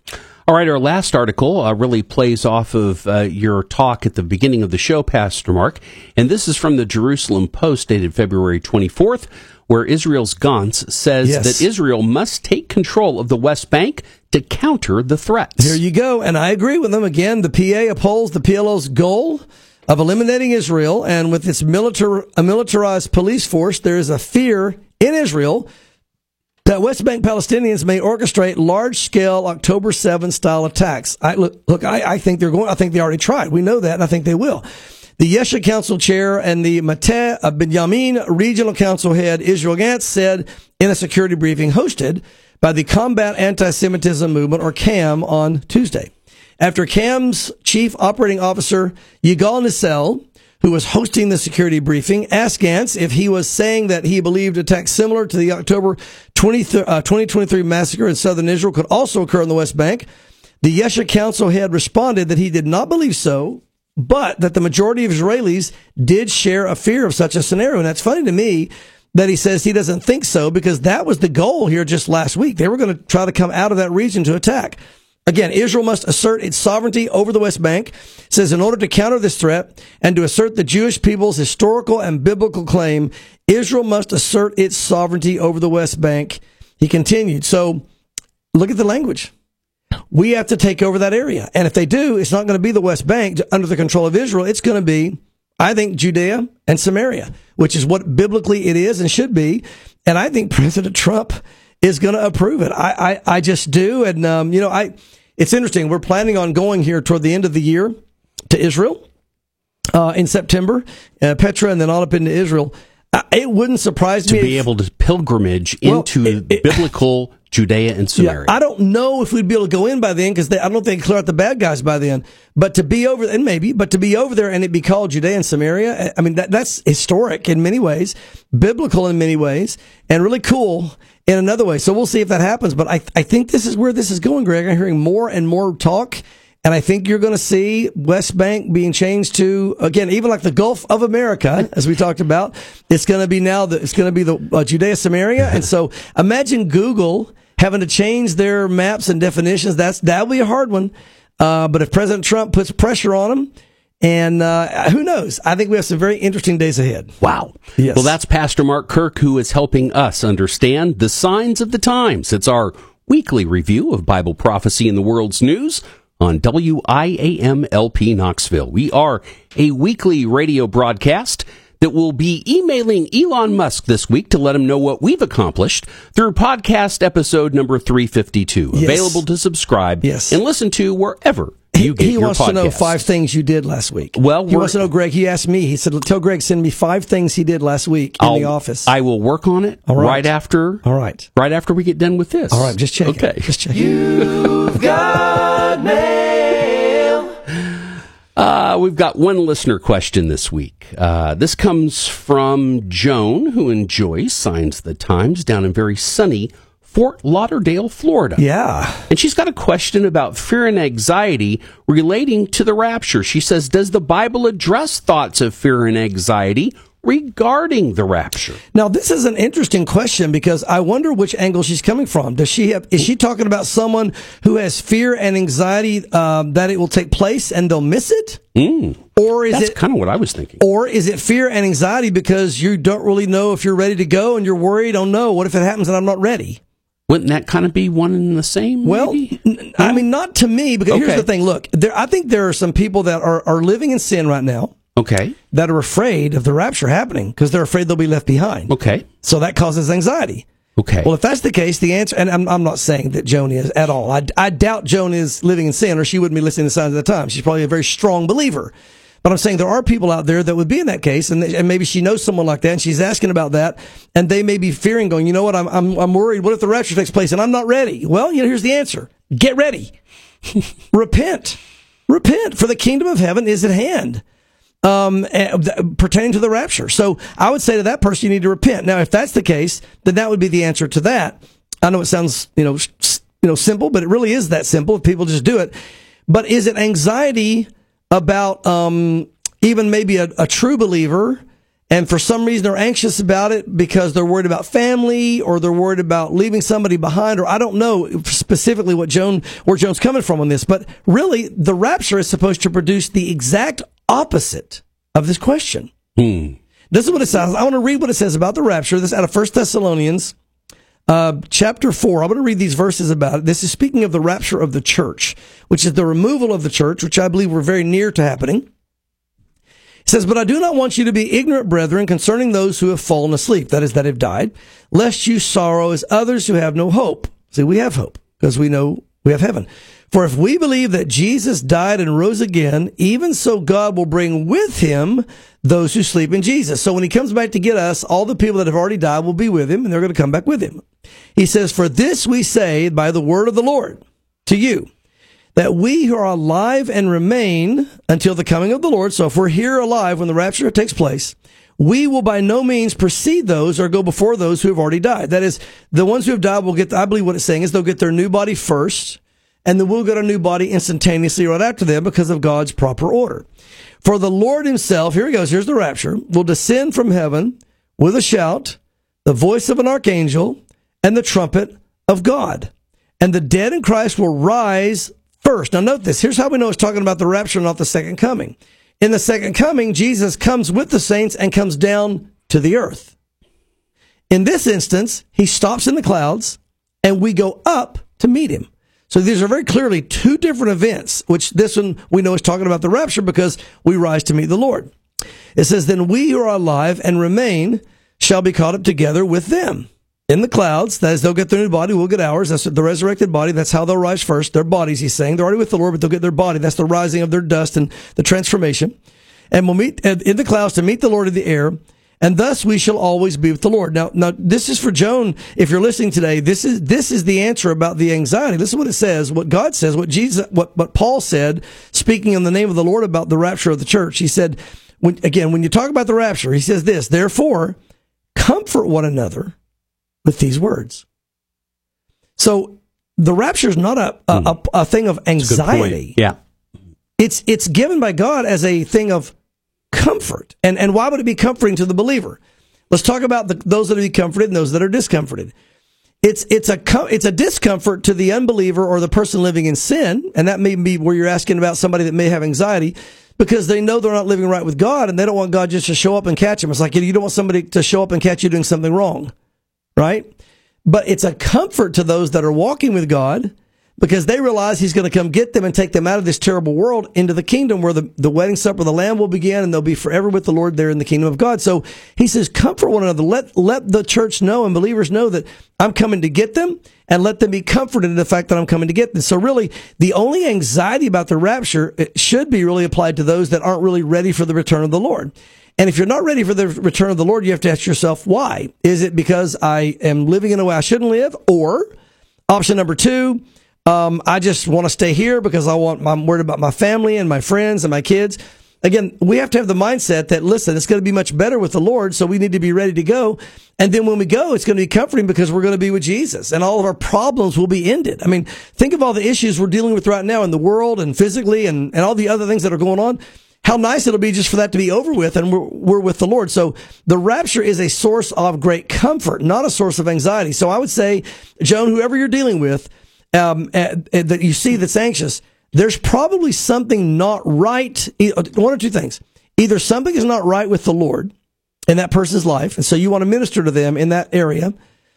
G: All right, our last article uh, really plays off of uh, your talk at the beginning of the show, Pastor Mark, and this is from the Jerusalem Post dated February twenty-fourth, where Israel's Gantz says
H: Yes.
G: that Israel must take control of the West Bank to counter the threats.
H: Here you go, and I agree with them. Again, the P A upholds the P L O's goal of eliminating Israel, and with its militar, a militarized police force, there is a fear in Israel that West Bank Palestinians may orchestrate large-scale October seventh style attacks. I, look, look I, I think they're going. I think they already tried. We know that, and I think they will. The Yesha Council Chair and the Mateh Binyamin Regional Council Head Israel Gantz said in a security briefing hosted by the Combat Anti-Semitism Movement, or C A M, on Tuesday. After C A M's Chief Operating Officer Yigal Nissel, who was hosting the security briefing, asked Gantz if he was saying that he believed attacks similar to the October twenty twenty-three massacre in southern Israel could also occur in the West Bank. The Yesha Council head responded that he did not believe so, but that the majority of Israelis did share a fear of such a scenario. And that's funny to me that he says he doesn't think so, because that was the goal here just last week. They were going to try to come out of that region to attack. Again, Israel must assert its sovereignty over the West Bank. It says in order to counter this threat and to assert the Jewish people's historical and biblical claim, Israel must assert its sovereignty over the West Bank. He continued. So look at the language. We have to take over that area. And if they do, it's not going to be the West Bank under the control of Israel. It's going to be, I think, Judea and Samaria, which is what biblically it is and should be. And I think President Trump is going to approve it. I, I, I just do. And, um, you know, I, it's interesting. We're planning on going here toward the end of the year to Israel, uh, in September, uh, Petra, and then on up into Israel. Uh, it wouldn't surprise
G: to
H: me
G: be
H: if,
G: able to pilgrimage
H: Well,
G: into
H: it- it-
G: biblical Judea and Samaria.
H: Yeah, I don't know if we'd be able to go in by then, because I don't think they clear out the bad guys by then. But to be over, and maybe, but to be over there and it be called Judea and Samaria, I mean, that, that's historic in many ways, biblical in many ways, and really cool in another way. So we'll see if that happens. But I, I think this is where this is going, Greg. I'm hearing more and more talk. And I think you're going to see West Bank being changed to, again, even like the Gulf of America, as we talked about. It's going to be now, the, it's going to be the uh, Judea, Samaria. And so imagine Google having to change their maps and definitions. That's, that'll be a hard one. Uh, but if President Trump puts pressure on them, and uh, who knows? I think we have some very interesting days ahead.
G: Wow.
H: Yes.
G: Well, that's Pastor Mark Kirk, who is helping us understand the signs of the times. It's our weekly review of Bible prophecy in the world's news on W I A M L P Knoxville. We are a weekly radio broadcast that will be emailing Elon Musk this week to let him know what we've accomplished through podcast episode number three fifty-two.
H: Yes.
G: Available to subscribe
H: Yes.
G: and listen to wherever you get
H: he
G: your
H: wants
G: podcast.
H: to know five things you did last week.
G: Well,
H: he
G: we're-
H: wants to know, Greg. He asked me. He said, "Tell Greg send me five things he did last week in
G: I'll-
H: the office."
G: I will work on it
H: All right.
G: right after.
H: All right.
G: Right after we get done with this.
H: All right, just check.
G: Okay.
H: Just check.
A: You've got mail.
G: Uh, we've got one listener question this week. Uh, this comes from Joan, who enjoys Signs of the Times down in very sunny Fort Lauderdale, Florida.
H: Yeah.
G: And she's got a question about fear and anxiety relating to the rapture. She says, does the Bible address thoughts of fear and anxiety regarding the rapture?
H: Now, this is an interesting question, because I wonder which angle she's coming from. Does she have, is she talking about someone who has fear and anxiety um, that it will take place and they'll miss it?
G: Mm.
H: Or is
G: That's
H: it
G: kind of what I was thinking.
H: Or is it fear and anxiety because you don't really know if you're ready to go and you're worried, oh no, what if it happens and I'm not ready?
G: Wouldn't that kind of be one and the same?
H: Well,
G: maybe?
H: n- I mean, not to me, because here's
G: Okay.
H: the thing. Look, there, I think there are some people that are, are living in sin right now
G: Okay.
H: that are afraid of the rapture happening because they're afraid they'll be left behind.
G: Okay.
H: So that causes anxiety.
G: Okay.
H: Well, if that's the case, the answer, and I'm, I'm not saying that Joan is at all. I, I doubt Joan is living in sin, or she wouldn't be listening to Signs of the Times. She's probably a very strong believer. But I'm saying there are people out there that would be in that case, and, and maybe she knows someone like that, and she's asking about that, and they may be fearing, going, you know what, I'm, I'm, I'm worried. What if the rapture takes place and I'm not ready? Well, you know, here's the answer. Get ready. Repent. Repent, for the kingdom of heaven is at hand. Um, eh, th- pertaining to the rapture. So I would say to that person, you need to repent. Now, if that's the case, then that would be the answer to that. I know it sounds, you know, s- you know, simple, but it really is that simple if people just do it. But is it anxiety about, um, even maybe a, a true believer and for some reason they're anxious about it because they're worried about family or they're worried about leaving somebody behind, or I don't know specifically what Joan, where Joan's coming from on this, but really the rapture is supposed to produce the exact opposite of this question.
G: Hmm.
H: This is what it says. I want to read what it says about the rapture. This is out of First Thessalonians uh, chapter four. I'm going to read these verses about it. This is speaking of the rapture of the church, which is the removal of the church, which I believe we're very near to happening. It says, "But I do not want you to be ignorant, brethren, concerning those who have fallen asleep," that is, that have died, "lest you sorrow as others who have no hope." See, we have hope because we know we have heaven. "For if we believe that Jesus died and rose again, even so God will bring with him those who sleep in Jesus." So when he comes back to get us, all the people that have already died will be with him, and they're going to come back with him. He says, "For this we say by the word of the Lord to you, that we who are alive and remain until the coming of the Lord," so if we're here alive when the rapture takes place, "we will by no means precede those or go before those who have already died." That is, the ones who have died will get, I believe what it's saying is they'll get their new body first, and then we'll get a new body instantaneously right after them because of God's proper order. "For the Lord himself," here he goes, here's the rapture, "will descend from heaven with a shout, the voice of an archangel, and the trumpet of God. And the dead in Christ will rise first." Now note this. Here's how we know it's talking about the rapture, not the second coming. In the second coming, Jesus comes with the saints and comes down to the earth. In this instance, he stops in the clouds and we go up to meet him. So these are very clearly two different events, which this one we know is talking about the rapture because we rise to meet the Lord. It says, "Then we who are alive and remain shall be caught up together with them in the clouds." That is, they'll get their new body, we'll get ours. That's the resurrected body. That's how they'll rise first. Their bodies, he's saying. They're already with the Lord, but they'll get their body. That's the rising of their dust and the transformation. "And we'll meet in the clouds to meet the Lord in the air, and thus we shall always be with the Lord." Now, now this is for Joan. If you're listening today, this is this is the answer about the anxiety. Listen to what it says, what God says, what Jesus, what, what Paul said, speaking in the name of the Lord about the rapture of the church. He said, when, again, when you talk about the rapture, he says this, "Therefore, comfort one another with these words." So the rapture is not a, a, a, a thing of anxiety.
G: Yeah.
H: It's, it's given by God as a thing of comfort. And, and why would it be comforting to the believer? Let's talk about the, those that are comforted and those that are discomforted. It's, it's a, it's a discomfort to the unbeliever or the person living in sin. And that may be where you're asking about somebody that may have anxiety, because they know they're not living right with God and they don't want God just to show up and catch them. It's like, you don't want somebody to show up and catch you doing something wrong. Right? But it's a comfort to those that are walking with God because they realize he's going to come get them and take them out of this terrible world into the kingdom where the, the wedding supper of the Lamb will begin, and they'll be forever with the Lord there in the kingdom of God. So he says, comfort one another. Let, let the church know and believers know that I'm coming to get them, and let them be comforted in the fact that I'm coming to get them. So really, the only anxiety about the rapture it should be really applied to those that aren't really ready for the return of the Lord. And if you're not ready for the return of the Lord, you have to ask yourself, why? Is it because I am living in a way I shouldn't live? Or option number two, um, I just want to stay here because I want, I'm worried about my family and my friends and my kids. Again, we have to have the mindset that, listen, it's going to be much better with the Lord, so we need to be ready to go. And then when we go, it's going to be comforting because we're going to be with Jesus, and all of our problems will be ended. I mean, think of all the issues we're dealing with right now in the world and physically and, and all the other things that are going on. How nice it'll be just for that to be over with, and we're, we're with the Lord. So the rapture is a source of great comfort, not a source of anxiety. So I would say, Joan, whoever you're dealing with, um, uh, uh, that you see that's anxious, there's probably something not right. One or two things. Either something is not right with the Lord in that person's life, and so you want to minister to them in that area,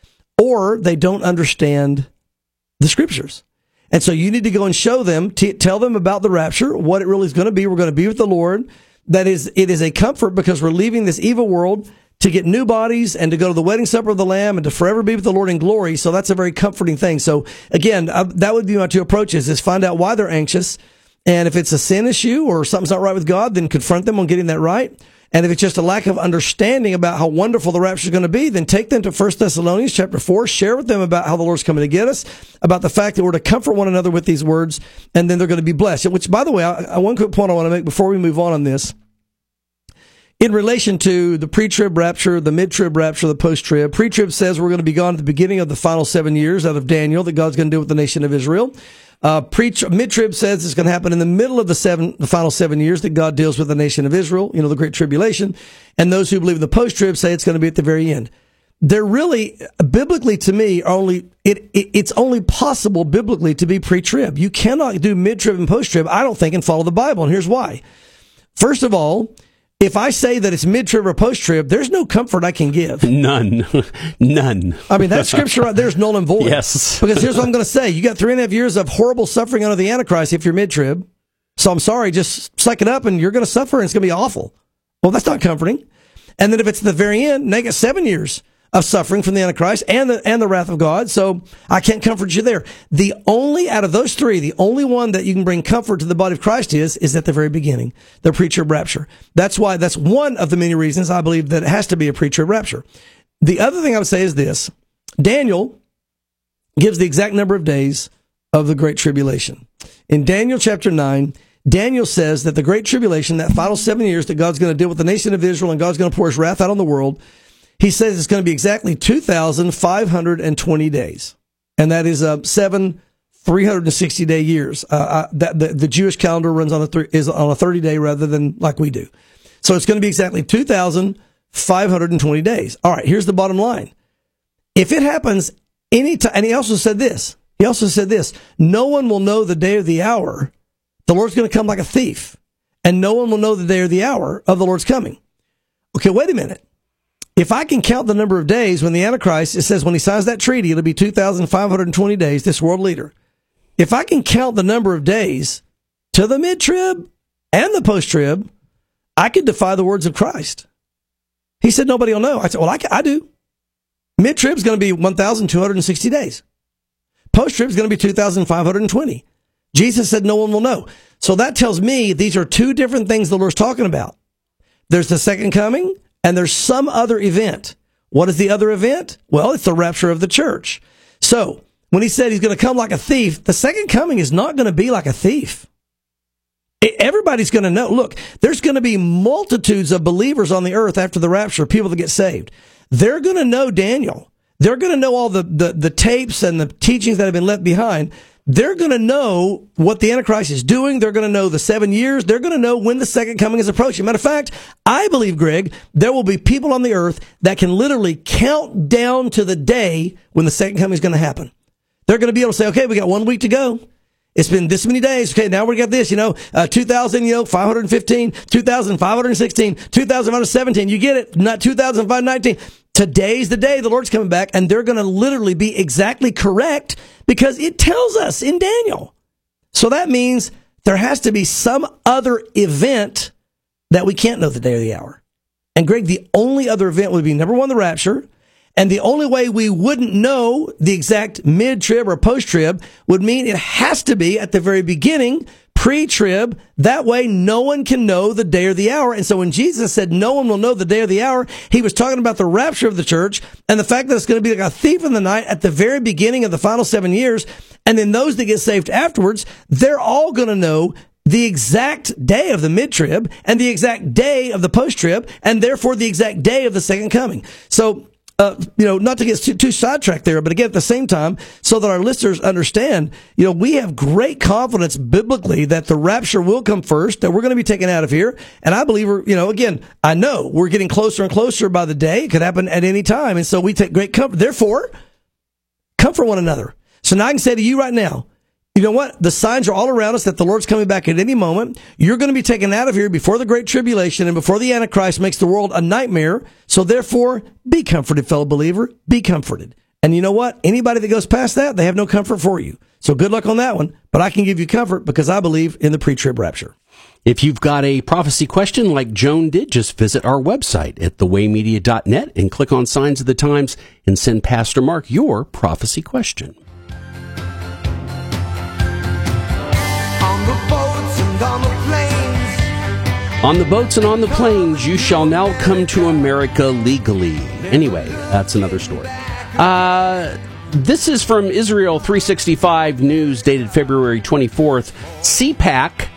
H: or they don't understand the scriptures. And so you need to go and show them, t- tell them about the rapture, what it really is going to be. We're going to be with the Lord. That is, it is a comfort because we're leaving this evil world to get new bodies and to go to the wedding supper of the Lamb and to forever be with the Lord in glory. So that's a very comforting thing. So again, I, that would be my two approaches, is find out why they're anxious. And if it's a sin issue or something's not right with God, then confront them on getting that right. And if it's just a lack of understanding about how wonderful the rapture is going to be, then take them to First Thessalonians chapter four, share with them about how the Lord's coming to get us, about the fact that we're to comfort one another with these words, and then they're going to be blessed. Which, by the way, I, I, one quick point I want to make before we move on on this. In relation to the pre-trib rapture, the mid-trib rapture, the post-trib, pre-trib says we're going to be gone at the beginning of the final seven years out of Daniel that God's going to do with the nation of Israel. Uh, pre mid-trib says it's going to happen in the middle of the seven, the final seven years that God deals with the nation of Israel, you know, the Great Tribulation. And those who believe in the post-trib say it's going to be at the very end. They're really, biblically to me, are only it, it it's only possible biblically to be pre-trib. You cannot do mid-trib and post-trib, I don't think, and follow the Bible. And here's why. First of all, if I say that it's mid-trib or post-trib, there's no comfort I can give.
G: None. None.
H: I mean, that scripture right there is null and void.
G: Yes.
H: Because here's what I'm going to say. You got three and a half years of horrible suffering under the Antichrist if you're mid-trib. So I'm sorry, just suck it up and you're going to suffer and it's going to be awful. Well, that's not comforting. And then if it's the very end, now you get seven years of suffering from the Antichrist and the and the wrath of God. So I can't comfort you there. The only, out of those three, the only one that you can bring comfort to the body of Christ is, is at the very beginning, the pre-trib rapture. That's why, that's one of the many reasons I believe that it has to be a pre-trib rapture. The other thing I would say is this. Daniel gives the exact number of days of the Great Tribulation. In Daniel chapter nine, Daniel says that the Great Tribulation, that final seven years that God's going to deal with the nation of Israel and God's going to pour his wrath out on the world, he says it's going to be exactly two thousand five hundred twenty days. And that is uh, seven three hundred sixty day years. Uh, uh, that, the, the Jewish calendar runs on a th- is on a thirty day rather than like we do. So it's going to be exactly two thousand five hundred twenty days. All right, here's the bottom line. If it happens any time, and he also said this, he also said this, no one will know the day or the hour. The Lord's going to come like a thief, and no one will know the day or the hour of the Lord's coming. Okay, wait a minute. If I can count the number of days when the Antichrist, it says when he signs that treaty, it'll be two thousand five hundred twenty days, this world leader. If I can count the number of days to the mid-trib and the post-trib, I could defy the words of Christ. He said nobody will know. I said, well, I, I do. Mid-trib is going to be one thousand two hundred sixty days. Post-trib is going to be two thousand five hundred twenty. Jesus said no one will know. So that tells me these are two different things the Lord's talking about. There's the second coming, and there's some other event. What is the other event? Well, it's the rapture of the church. So when he said he's going to come like a thief, the second coming is not going to be like a thief. Everybody's going to know. Look, there's going to be multitudes of believers on the earth after the rapture, people that get saved. They're going to know Daniel. They're going to know all the, the, the tapes and the teachings that have been left behind. They're going to know what the Antichrist is doing. They're going to know the seven years. They're going to know when the second coming is approaching. Matter of fact, I believe, Greg, there will be people on the earth that can literally count down to the day when the second coming is going to happen. They're going to be able to say, okay, we got one week to go. It's been this many days. Okay, now we got this, you know, uh, two thousand, you know, five hundred fifteen, two thousand five hundred sixteen, two thousand five hundred seventeen. You get it? Not two thousand five hundred nineteen. Today's the day the Lord's coming back, and they're going to literally be exactly correct because it tells us in Daniel. So that means there has to be some other event that we can't know the day or the hour. And Greg, the only other event would be, number one, the rapture. And the only way we wouldn't know the exact mid-trib or post-trib would mean it has to be at the very beginning, pre-trib. That way, no one can know the day or the hour. And so when Jesus said no one will know the day or the hour, he was talking about the rapture of the church and the fact that it's going to be like a thief in the night at the very beginning of the final seven years. And then those that get saved afterwards, they're all going to know the exact day of the mid-trib and the exact day of the post-trib, and therefore the exact day of the second coming. So, Uh, you know, not to get too, too sidetracked there, but again, at the same time, so that our listeners understand, you know, we have great confidence biblically that the rapture will come first, that we're going to be taken out of here. And I believe we're, you know, again, I know we're getting closer and closer by the day. It could happen at any time. And so we take great comfort. Therefore, comfort one another. So now I can say to you right now, you know what? The signs are all around us that the Lord's coming back at any moment. You're going to be taken out of here before the Great Tribulation and before the Antichrist makes the world a nightmare. So therefore, be comforted, fellow believer. Be comforted. And you know what? Anybody that goes past that, they have no comfort for you. So good luck on that one. But I can give you comfort because I believe in the pre-trib rapture.
G: If you've got a prophecy question like Joan did, just visit our website at the way media dot net and click on Signs of the Times and send Pastor Mark your prophecy question.
A: On the boats and on the planes.
G: On the boats and on the planes, you shall now come to America legally. Anyway, that's another story. Uh, this is from Israel three sixty-five News, dated February twenty-fourth. C PAC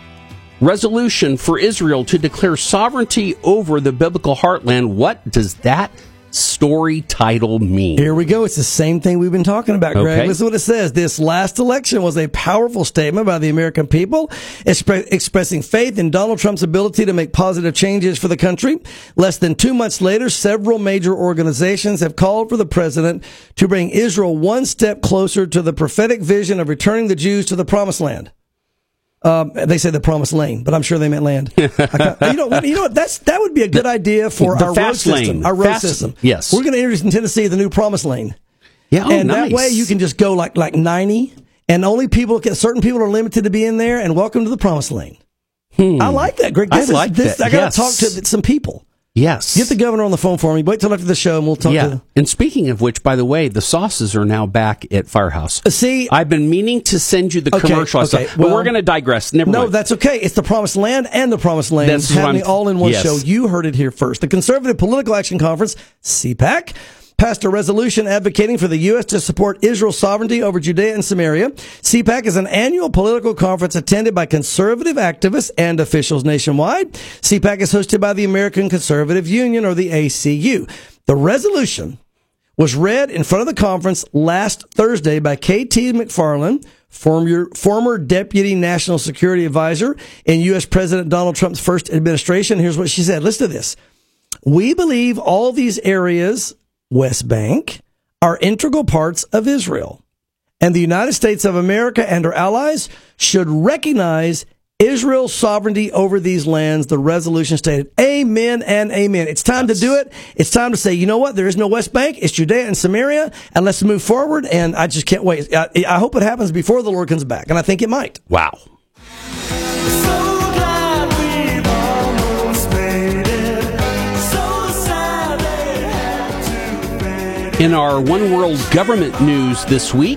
G: resolution for Israel to declare sovereignty over the biblical heartland. What does that story title mean?
H: Here we go. It's the same thing we've been talking about, Greg.
G: Okay.
H: Listen to what it says. This last election was a powerful statement by the American people, expre- expressing faith in Donald Trump's ability to make positive changes for the country. Less than two months later, several major organizations have called for the president to bring Israel one step closer to the prophetic vision of returning the Jews to the promised land. Um, they say the promised lane, but I'm sure they meant land. I got, you know, you know what? That's that would be a good idea for
G: the
H: our road
G: fast lane.
H: system. Our road
G: Fast-
H: system.
G: yes.
H: We're going to introduce in Tennessee the new promised lane,
G: Yeah, oh,
H: and
G: nice.
H: that way you can just go like like ninety, and only people get certain people are limited to be in there. And welcome to the promised lane.
G: Hmm.
H: I like that, Greg.
G: I
H: This is,
G: like
H: this,
G: that,
H: I got to
G: yes.
H: talk to some people.
G: Yes.
H: Get the governor on the phone for me. Wait till after the show, and we'll talk
G: yeah.
H: to.
G: And speaking of which, by the way, the sauces are now back at Firehouse.
H: See,
G: I've been meaning to send you the
H: Okay,
G: commercial. I
H: okay,
G: saw- but
H: well-
G: we're going to digress. Never
H: No,
G: mind.
H: that's okay. It's the promised land and the promised land
G: That's what
H: happening
G: I'm-
H: all in one
G: yes.
H: show. You heard it here first. The Conservative Political Action Conference, C PAC, passed a resolution advocating for the U S to support Israel's sovereignty over Judea and Samaria. C PAC is an annual political conference attended by conservative activists and officials nationwide. C PAC is hosted by the American Conservative Union, or the A C U. The resolution was read in front of the conference last Thursday by K T McFarland, former, former Deputy National Security Advisor in U S President Donald Trump's first administration. Here's what she said. Listen to this. We believe all these areas, West Bank, are integral parts of Israel, and the United States of America and her allies should recognize Israel's sovereignty over these lands, the resolution stated. Amen and amen. It's time to do it. It's time to say, you know what? There is no West Bank. It's Judea and Samaria, and let's move forward. And I just can't wait. I, I hope it happens before the Lord comes back, and I think it might.
G: Wow. In our One World Government news this week,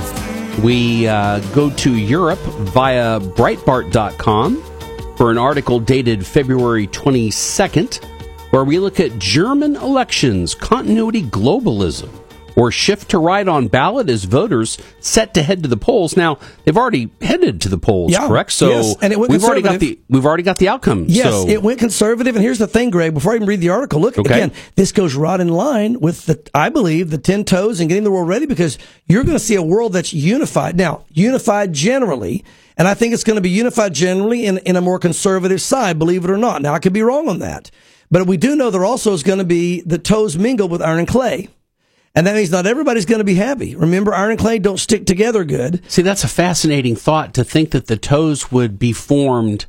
G: we uh, go to Europe via Breitbart dot com for an article dated February twenty-second, where we look at German elections, continuity globalism, or shift to right on ballot as voters set to head to the polls. Now, they've already headed to the polls,
H: Yeah,
G: correct? So
H: yes, and it went
G: we've already got
H: conservative.
G: the we've already got the outcome.
H: Yes,
G: so.
H: it went conservative. And here's the thing, Greg, before I even read the article, look,
G: Okay.
H: again, this goes right in line with the, I believe, the ten toes and getting the world ready, because you're going to see a world that's unified. Now, unified generally, and I think it's going to be unified generally in, in a more conservative side, believe it or not. Now, I could be wrong on that. But we do know there also is going to be the toes mingled with iron and clay. And that means not everybody's going to be happy. Remember, iron and clay don't stick together good.
G: See, that's a fascinating thought, to think that the toes would be formed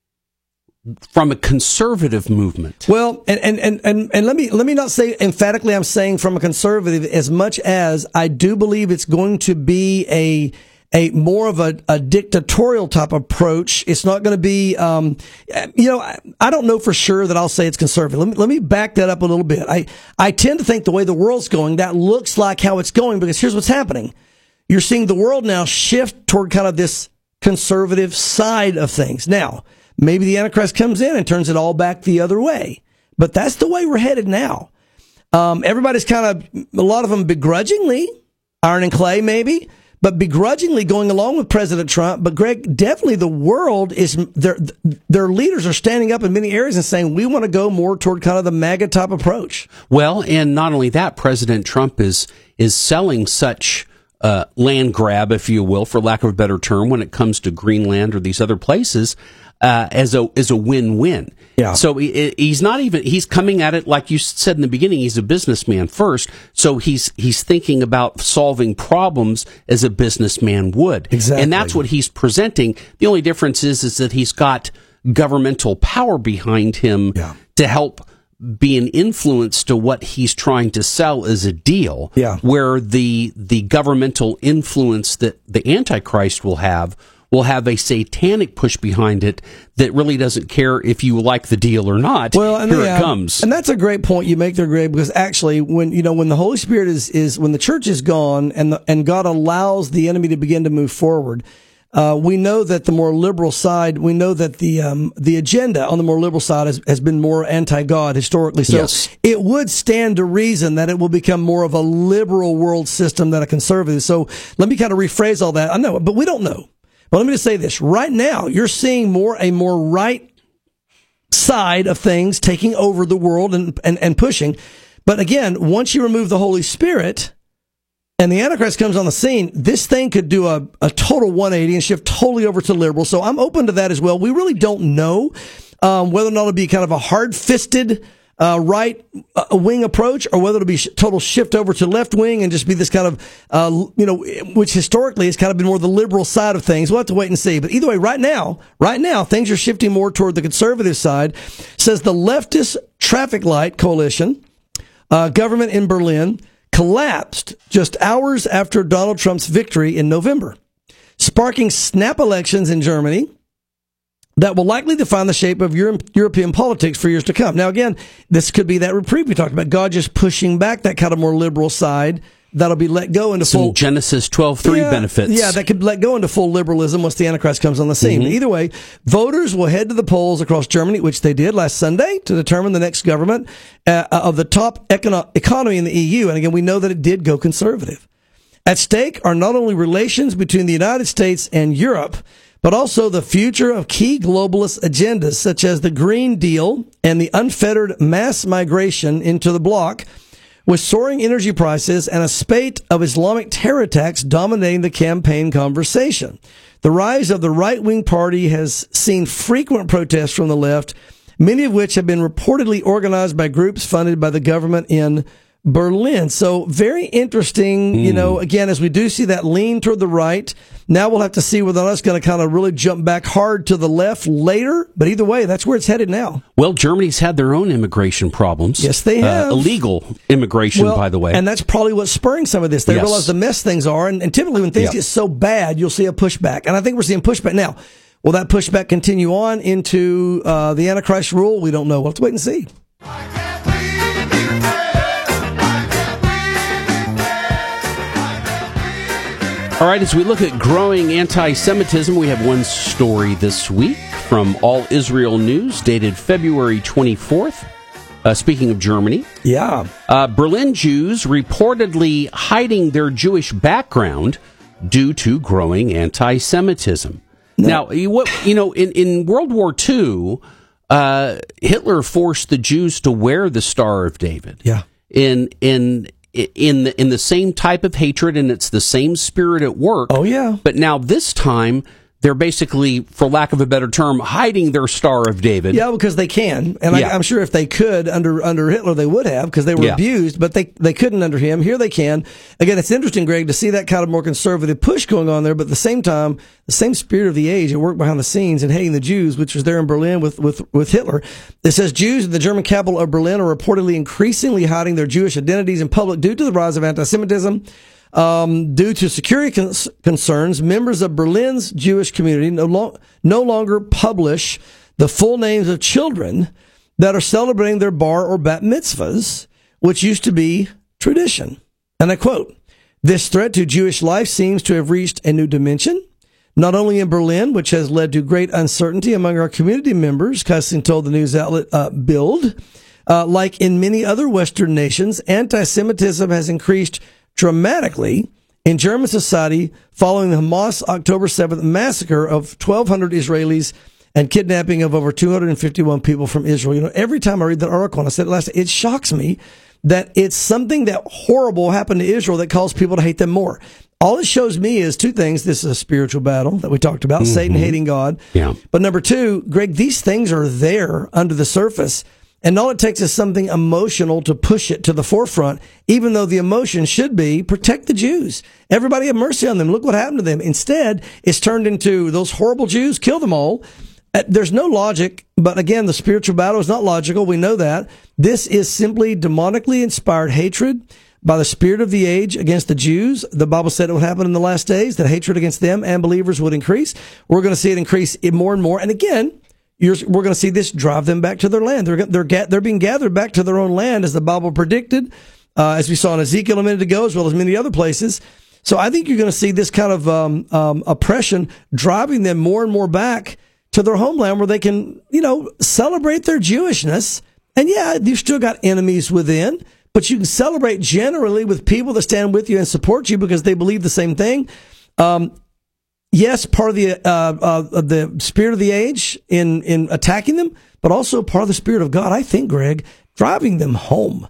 G: from a conservative movement.
H: Well, and, and, and, and, and let me let me not say emphatically I'm saying from a conservative, as much as I do believe it's going to be a a more of a, a dictatorial type approach. It's not going to be, um, you know, I, I don't know for sure that I'll say it's conservative. Let me, let me back that up a little bit. I, I tend to think the way the world's going, that looks like how it's going, because here's what's happening. You're seeing the world now shift toward kind of this conservative side of things. Now, maybe the Antichrist comes in and turns it all back the other way, but that's the way we're headed now. Um, everybody's kind of, a lot of them begrudgingly, iron and clay maybe, but begrudgingly going along with President Trump. But Greg, definitely the world is, their their leaders are standing up in many areas and saying, we want to go more toward kind of the MAGA type approach.
G: Well, and not only that, President Trump is is selling such uh, land grab, if you will, for lack of a better term, when it comes to Greenland or these other places, uh, as a as a win-win.
H: Yeah.
G: So he, he's not even, he's coming at it, like you said in the beginning, he's a businessman first. So he's, he's thinking about solving problems as a businessman would.
H: Exactly.
G: And that's what he's presenting. The only difference is, is that he's got governmental power behind him
H: Yeah.
G: to help be an influence to what he's trying to sell as a deal.
H: Yeah.
G: Where the, the governmental influence that the Antichrist will have will have a satanic push behind it that really doesn't care if you like the deal or not.
H: Well, and
G: Here
H: yeah,
G: it comes.
H: and that's a great point you make there, Greg, because actually, when you know when the Holy Spirit is is when the church is gone and the, and God allows the enemy to begin to move forward, uh, we know that the more liberal side, we know that the um, the agenda on the more liberal side has, has been more anti-God historically. So
G: Yes.
H: it would stand to reason that it will become more of a liberal world system than a conservative. So let me kind of rephrase all that. I know, but we don't know. But let me just say this. Right now, you're seeing more a more right side of things taking over the world and, and, and pushing. But again, once you remove the Holy Spirit and the Antichrist comes on the scene, this thing could do a, a total one eighty and shift totally over to liberal. So I'm open to that as well. We really don't know um, whether or not it'll be kind of a hard-fisted uh, right uh, wing approach, or whether it'll be sh- total shift over to left wing and just be this kind of, uh, you know, which historically has kind of been more the liberal side of things. We'll have to wait and see. But either way, right now, right now, things are shifting more toward the conservative side. Says the leftist traffic light coalition, uh, government in Berlin, collapsed just hours after Donald Trump's victory in November, sparking snap elections in Germany that will likely define the shape of Euro- European politics for years to come. Now, again, this could be that reprieve we talked about, God just pushing back that kind of more liberal side that'll be let go into
G: Some
H: full
G: Genesis twelve three
H: yeah,
G: benefits.
H: Yeah, that could let go into full liberalism once the Antichrist comes on the scene.
G: Mm-hmm.
H: But either way, voters will head to the polls across Germany, which they did last Sunday, to determine the next government uh, of the top econo- economy in the E U. And again, we know that it did go conservative. At stake are not only relations between the United States and Europe, but also the future of key globalist agendas such as the Green Deal and the unfettered mass migration into the bloc, with soaring energy prices and a spate of Islamic terror attacks dominating the campaign conversation. The rise of the right-wing party has seen frequent protests from the left, many of which have been reportedly organized by groups funded by the government in Berlin. So very interesting, mm. you know, again, as we do see that lean toward the right, now we'll have to see whether or not it's going to kind of really jump back hard to the left later. But either way, that's where it's headed now.
G: Well, Germany's had their own immigration problems.
H: Yes, they have.
G: Uh, illegal immigration,
H: well,
G: by the way.
H: And that's probably what's spurring some of this. They
G: yes.
H: realize the mess things are. And, and typically when things
G: yep.
H: get so bad, you'll see a pushback. And I think we're seeing pushback now. Will that pushback continue on into uh, the Antichrist rule? We don't know. We'll have to wait and see.
G: All right, as we look at growing anti-Semitism, we have one story this week from All Israel News, dated February twenty-fourth. Uh, speaking of Germany.
H: Yeah.
G: Uh, Berlin Jews reportedly hiding their Jewish background due to growing anti-Semitism. No. Now, you, what, you know, in, in World War Two, uh, Hitler forced the Jews to wear the Star of David.
H: Yeah.
G: In, in, in the, in the same type of hatred, and it's the same spirit at work.
H: Oh, yeah.
G: But now this time, they're basically, for lack of a better term, hiding their Star of David.
H: Yeah, because they can. And
G: yeah.
H: I, I'm sure if they could, under under Hitler, they would have, because they were
G: yeah.
H: abused, but they, they couldn't under him. Here they can. Again, it's interesting, Greg, to see that kind of more conservative push going on there, but at the same time, the same spirit of the age at work behind the scenes and hating the Jews, which was there in Berlin with, with, with Hitler. It says Jews in the German capital of Berlin are reportedly increasingly hiding their Jewish identities in public due to the rise of anti-Semitism. Um, due to security cons- concerns, members of Berlin's Jewish community no, lo- no longer publish the full names of children that are celebrating their bar or bat mitzvahs, which used to be tradition. And I quote, "This threat to Jewish life seems to have reached a new dimension, not only in Berlin, which has led to great uncertainty among our community members," Cussing told the news outlet uh, Bild. Uh, like in many other Western nations, anti-Semitism has increased dramatically in German society following the Hamas October seventh massacre of twelve hundred Israelis and kidnapping of over two hundred fifty-one people from Israel. You know, every time I read that article, and I said it last, it shocks me that it's something that horrible happened to Israel that caused people to hate them more. All it shows me is two things. This is a spiritual battle that we talked about, mm-hmm. Satan hating God.
G: Yeah.
H: But number two, Greg, these things are there under the surface. And all it takes is something emotional to push it to the forefront, even though the emotion should be protect the Jews. Everybody have mercy on them. Look what happened to them. Instead, it's turned into those horrible Jews, kill them all. There's no logic, but again, the spiritual battle is not logical. We know that. This is simply demonically inspired hatred by the spirit of the age against the Jews. The Bible said it would happen in the last days, that hatred against them and believers would increase. We're going to see it increase more and more. And again, You're, we're going to see this drive them back to their land. They're they're they're being gathered back to their own land, as the Bible predicted, uh, as we saw in Ezekiel a minute ago, as well as many other places. So I think you're going to see this kind of um, um, oppression driving them more and more back to their homeland, where they can, you know, celebrate their Jewishness. And yeah, you've still got enemies within, but you can celebrate generally with people that stand with you and support you because they believe the same thing. Um, Yes, part of the uh, uh, the spirit of the age in, in attacking them, but also part of the spirit of God, I think, Greg, driving them home.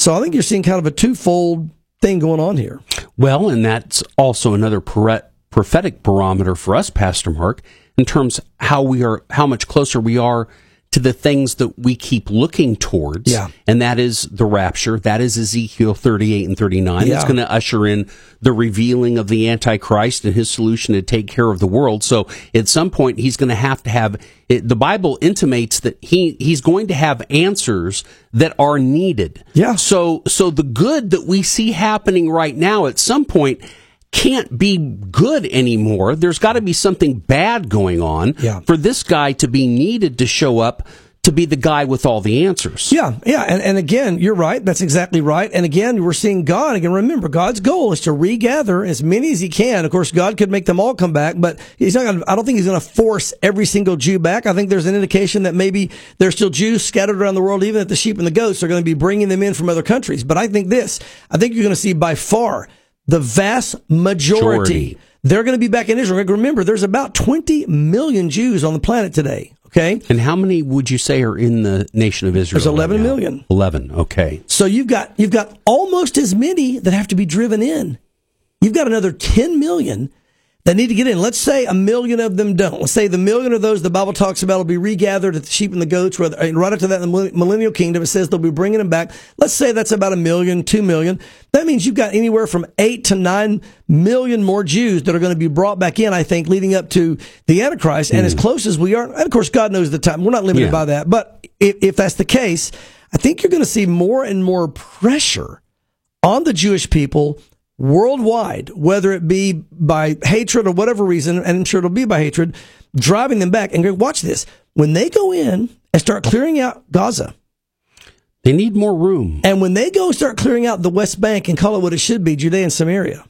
H: So I think you're seeing kind of a twofold thing going on here.
G: Well, and that's also another prophetic barometer for us, Pastor Mark, in terms of how we are, how much closer we are to the things that we keep looking towards.
H: Yeah.
G: And that is the rapture. That is Ezekiel thirty-eight and thirty-nine.
H: Yeah.
G: It's going to usher in the revealing of the Antichrist and his solution to take care of the world. So at some point, he's going to have to have, it, the Bible intimates that he, he's going to have answers that are needed.
H: Yeah.
G: So, so the good that we see happening right now at some point can't be good anymore. There's got to be something bad going on
H: yeah.
G: for this guy to be needed to show up to be the guy with all the answers.
H: Yeah, yeah, and, and again, you're right. That's exactly right. And again, we're seeing God. Again, remember, God's goal is to regather as many as he can. Of course, God could make them all come back, but he's not going to, I don't think he's going to force every single Jew back. I think there's an indication that maybe there's still Jews scattered around the world, even if the sheep and the goats are going to be bringing them in from other countries. But I think this, I think you're going to see by far the vast majority,
G: Majority.
H: they're going to be back in Israel. Remember, there's about twenty million Jews on the planet today, okay?
G: And how many would you say are in the nation of Israel?
H: There's eleven
G: right now?
H: million.
G: eleven, okay.
H: So you've got you've got almost as many that have to be driven in. You've got another ten million that need to get in. Let's say a million of them don't. Let's say the million of those the Bible talks about will be regathered at the sheep and the goats. Right after that, in the millennial kingdom, it says they'll be bringing them back. Let's say that's about a million, two million. That means you've got anywhere from eight to nine million more Jews that are going to be brought back in, I think, leading up to the Antichrist. And mm. as close as we are, and of course, God knows the time. We're not limited
G: yeah.
H: by that. But if, if that's the case, I think you're going to see more and more pressure on the Jewish people worldwide, whether it be by hatred or whatever reason, and I'm sure it'll be by hatred, driving them back. And watch this. When they go in and start clearing out Gaza,
G: they need more room.
H: And when they go and start clearing out the West Bank and call it what it should be, Judea and Samaria,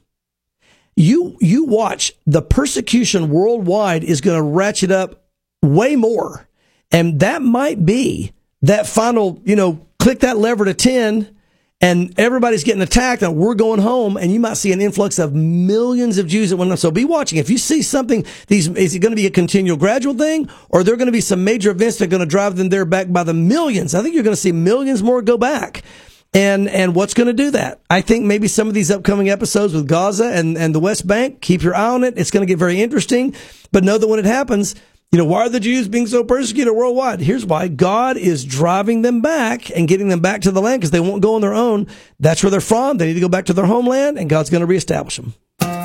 H: you you watch, the persecution worldwide is going to ratchet up way more. And that might be that final, you know, click that lever to ten, and everybody's getting attacked, and we're going home, and you might see an influx of millions of Jews at one time. So be watching. If you see something, these is it going to be a continual, gradual thing, or are there going to be some major events that are going to drive them there back by the millions? I think you're going to see millions more go back. And and what's going to do that? I think maybe some of these upcoming episodes with Gaza and, and the West Bank, keep your eye on it. It's going to get very interesting. But know that when it happens, you know, why are the Jews being so persecuted worldwide? Here's why. God is driving them back and getting them back to the land because they won't go on their own. That's where they're from. They need to go back to their homeland, and God's going to reestablish them.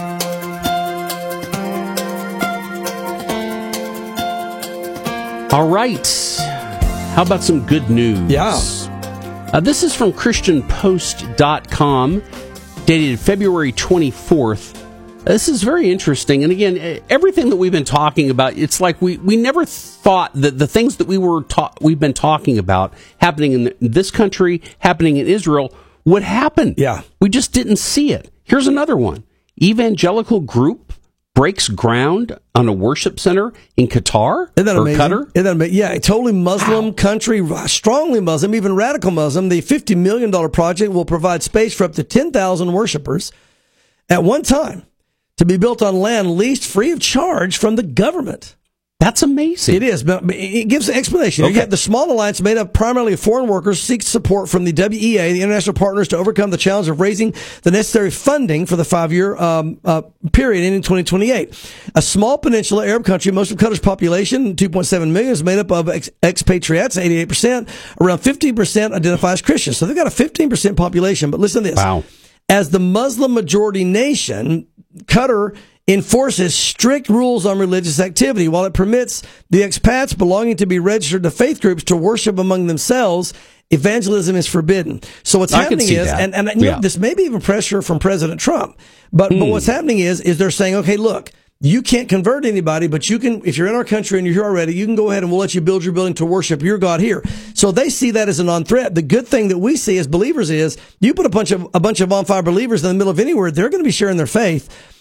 G: All right. How about some good news?
H: Yeah.
G: Uh, this is from Christian Post dot com, dated February twenty-fourth. This is very interesting. And again, everything that we've been talking about, it's like we, we never thought that the things that we were ta- we've been talking about happening in this country, happening in Israel, would happen.
H: Yeah.
G: We just didn't see it. Here's another one. Evangelical group breaks ground on a worship center in Qatar.
H: Isn't that
G: or
H: amazing?
G: Qatar.
H: Isn't that amazing? Yeah, a totally Muslim
G: wow.
H: country, strongly Muslim, even radical Muslim. The fifty million dollars project will provide space for up to ten thousand worshipers at one time, to be built on land leased free of charge from the government.
G: That's amazing.
H: It is, but it gives an explanation.
G: Okay.
H: You got the small alliance made up primarily of foreign workers seeks support from the W E A, the international partners, to overcome the challenge of raising the necessary funding for the five-year um, uh, period ending twenty twenty-eight. A small peninsula Arab country, most of Qatar's population, two point seven million, is made up of ex- expatriates, eighty-eight percent. Around fifteen percent identify as Christians. So they've got a fifteen percent population. But listen to this.
G: Wow.
H: As the Muslim majority nation, Qatar enforces strict rules on religious activity. While it permits the expats belonging to be registered to faith groups to worship among themselves, evangelism is forbidden. So what's
G: I
H: happening
G: can see
H: is,
G: that.
H: and, and you
G: yeah.
H: know, this may be even pressure from President Trump, but,
G: hmm.
H: but what's happening is, is they're saying, okay, look, you can't convert anybody, but you can, if you're in our country and you're here already, you can go ahead and we'll let you build your building to worship your God here. So they see that as a non-threat. The good thing that we see as believers is, you put a bunch of, a bunch of on-fire believers in the middle of anywhere, they're going to be sharing their faith.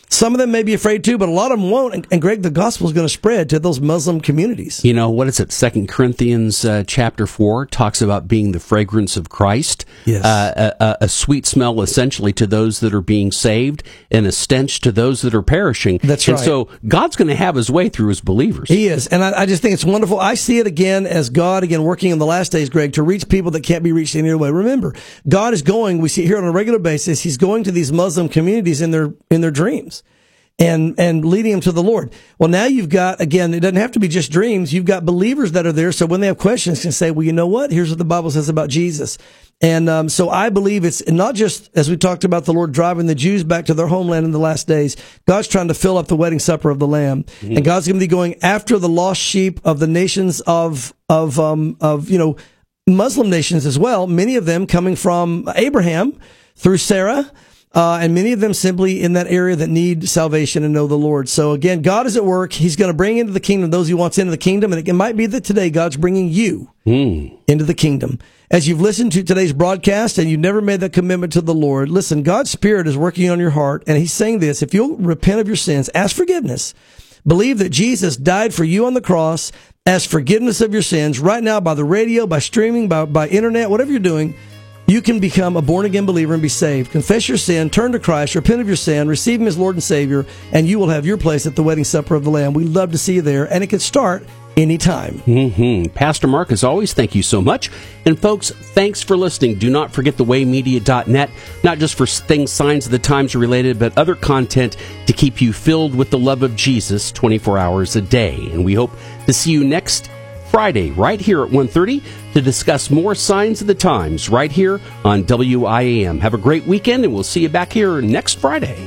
H: Some of them may be afraid too, but a lot of them won't. And, and Greg, the gospel is going to spread to those Muslim communities.
G: You know, what is it? Second Corinthians uh, chapter four talks about being the fragrance of Christ.
H: Yes.
G: Uh, a, a sweet smell essentially to those that are being saved and a stench to those that are perishing.
H: That's
G: and
H: right.
G: so God's going to have his way through his believers.
H: He is. And I, I just think it's wonderful. I see it again as God, again, working in the last days, Greg, to reach people that can't be reached any other way. Remember, God is going, we see it here on a regular basis, he's going to these Muslim communities in their, in their dreams. And, and leading them to the Lord. Well, now you've got, again, it doesn't have to be just dreams. You've got believers that are there. So when they have questions, can say, well, you know what? Here's what the Bible says about Jesus. And, um, so I believe it's not just, as we talked about the Lord driving the Jews back to their homeland in the last days. God's trying to fill up the wedding supper of the Lamb. Mm-hmm. And God's going to be going after the lost sheep of the nations of, of, um, of, you know, Muslim nations as well. Many of them coming from Abraham through Sarah. Uh, and many of them simply in that area that need salvation and know the Lord. So again, God is at work. He's going to bring into the kingdom those he wants into the kingdom. And it might be that today God's bringing you mm. into the kingdom. As you've listened to today's broadcast and you've never made that commitment to the Lord, listen, God's Spirit is working on your heart. And he's saying this, if you'll repent of your sins, ask forgiveness, believe that Jesus died for you on the cross, ask forgiveness of your sins right now by the radio, by streaming, by, by internet, whatever you're doing, you can become a born-again believer and be saved. Confess your sin, turn to Christ, repent of your sin, receive him as Lord and Savior, and you will have your place at the wedding supper of the Lamb. We'd love to see you there, and it can start anytime.
G: Mm-hmm. Pastor Mark, as always, thank you so much. And folks, thanks for listening. Do not forget the way media dot net, not just for things, signs of the times related, but other content to keep you filled with the love of Jesus twenty-four hours a day. And we hope to see you next Friday, right here at one thirty, to discuss more signs of the times, right here on W I A M. Have a great weekend, and we'll see you back here next Friday.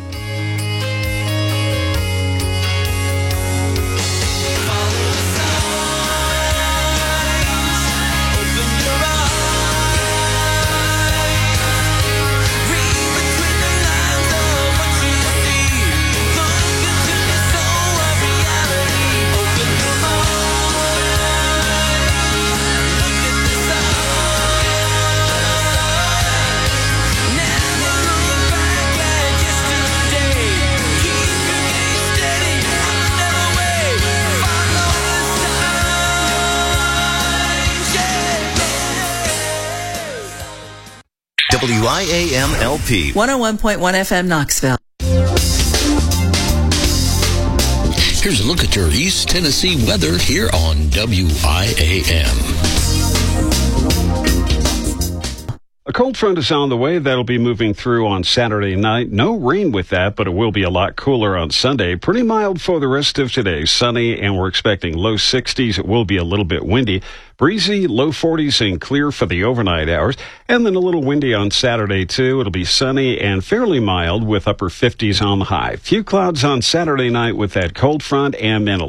I: W I A M L P
J: one oh one point one F M Knoxville.
C: Here's a look at your East Tennessee weather here on W I A M.
K: A cold front is on the way. That'll be moving through on Saturday night. No rain with that, but it will be a lot cooler on Sunday. Pretty mild for the rest of today. Sunny, and we're expecting low sixties. It will be a little bit windy. Breezy, low forties, and clear for the overnight hours. And then a little windy on Saturday, too. It'll be sunny and fairly mild with upper fifties on the high. Few clouds on Saturday night with that cold front, and then a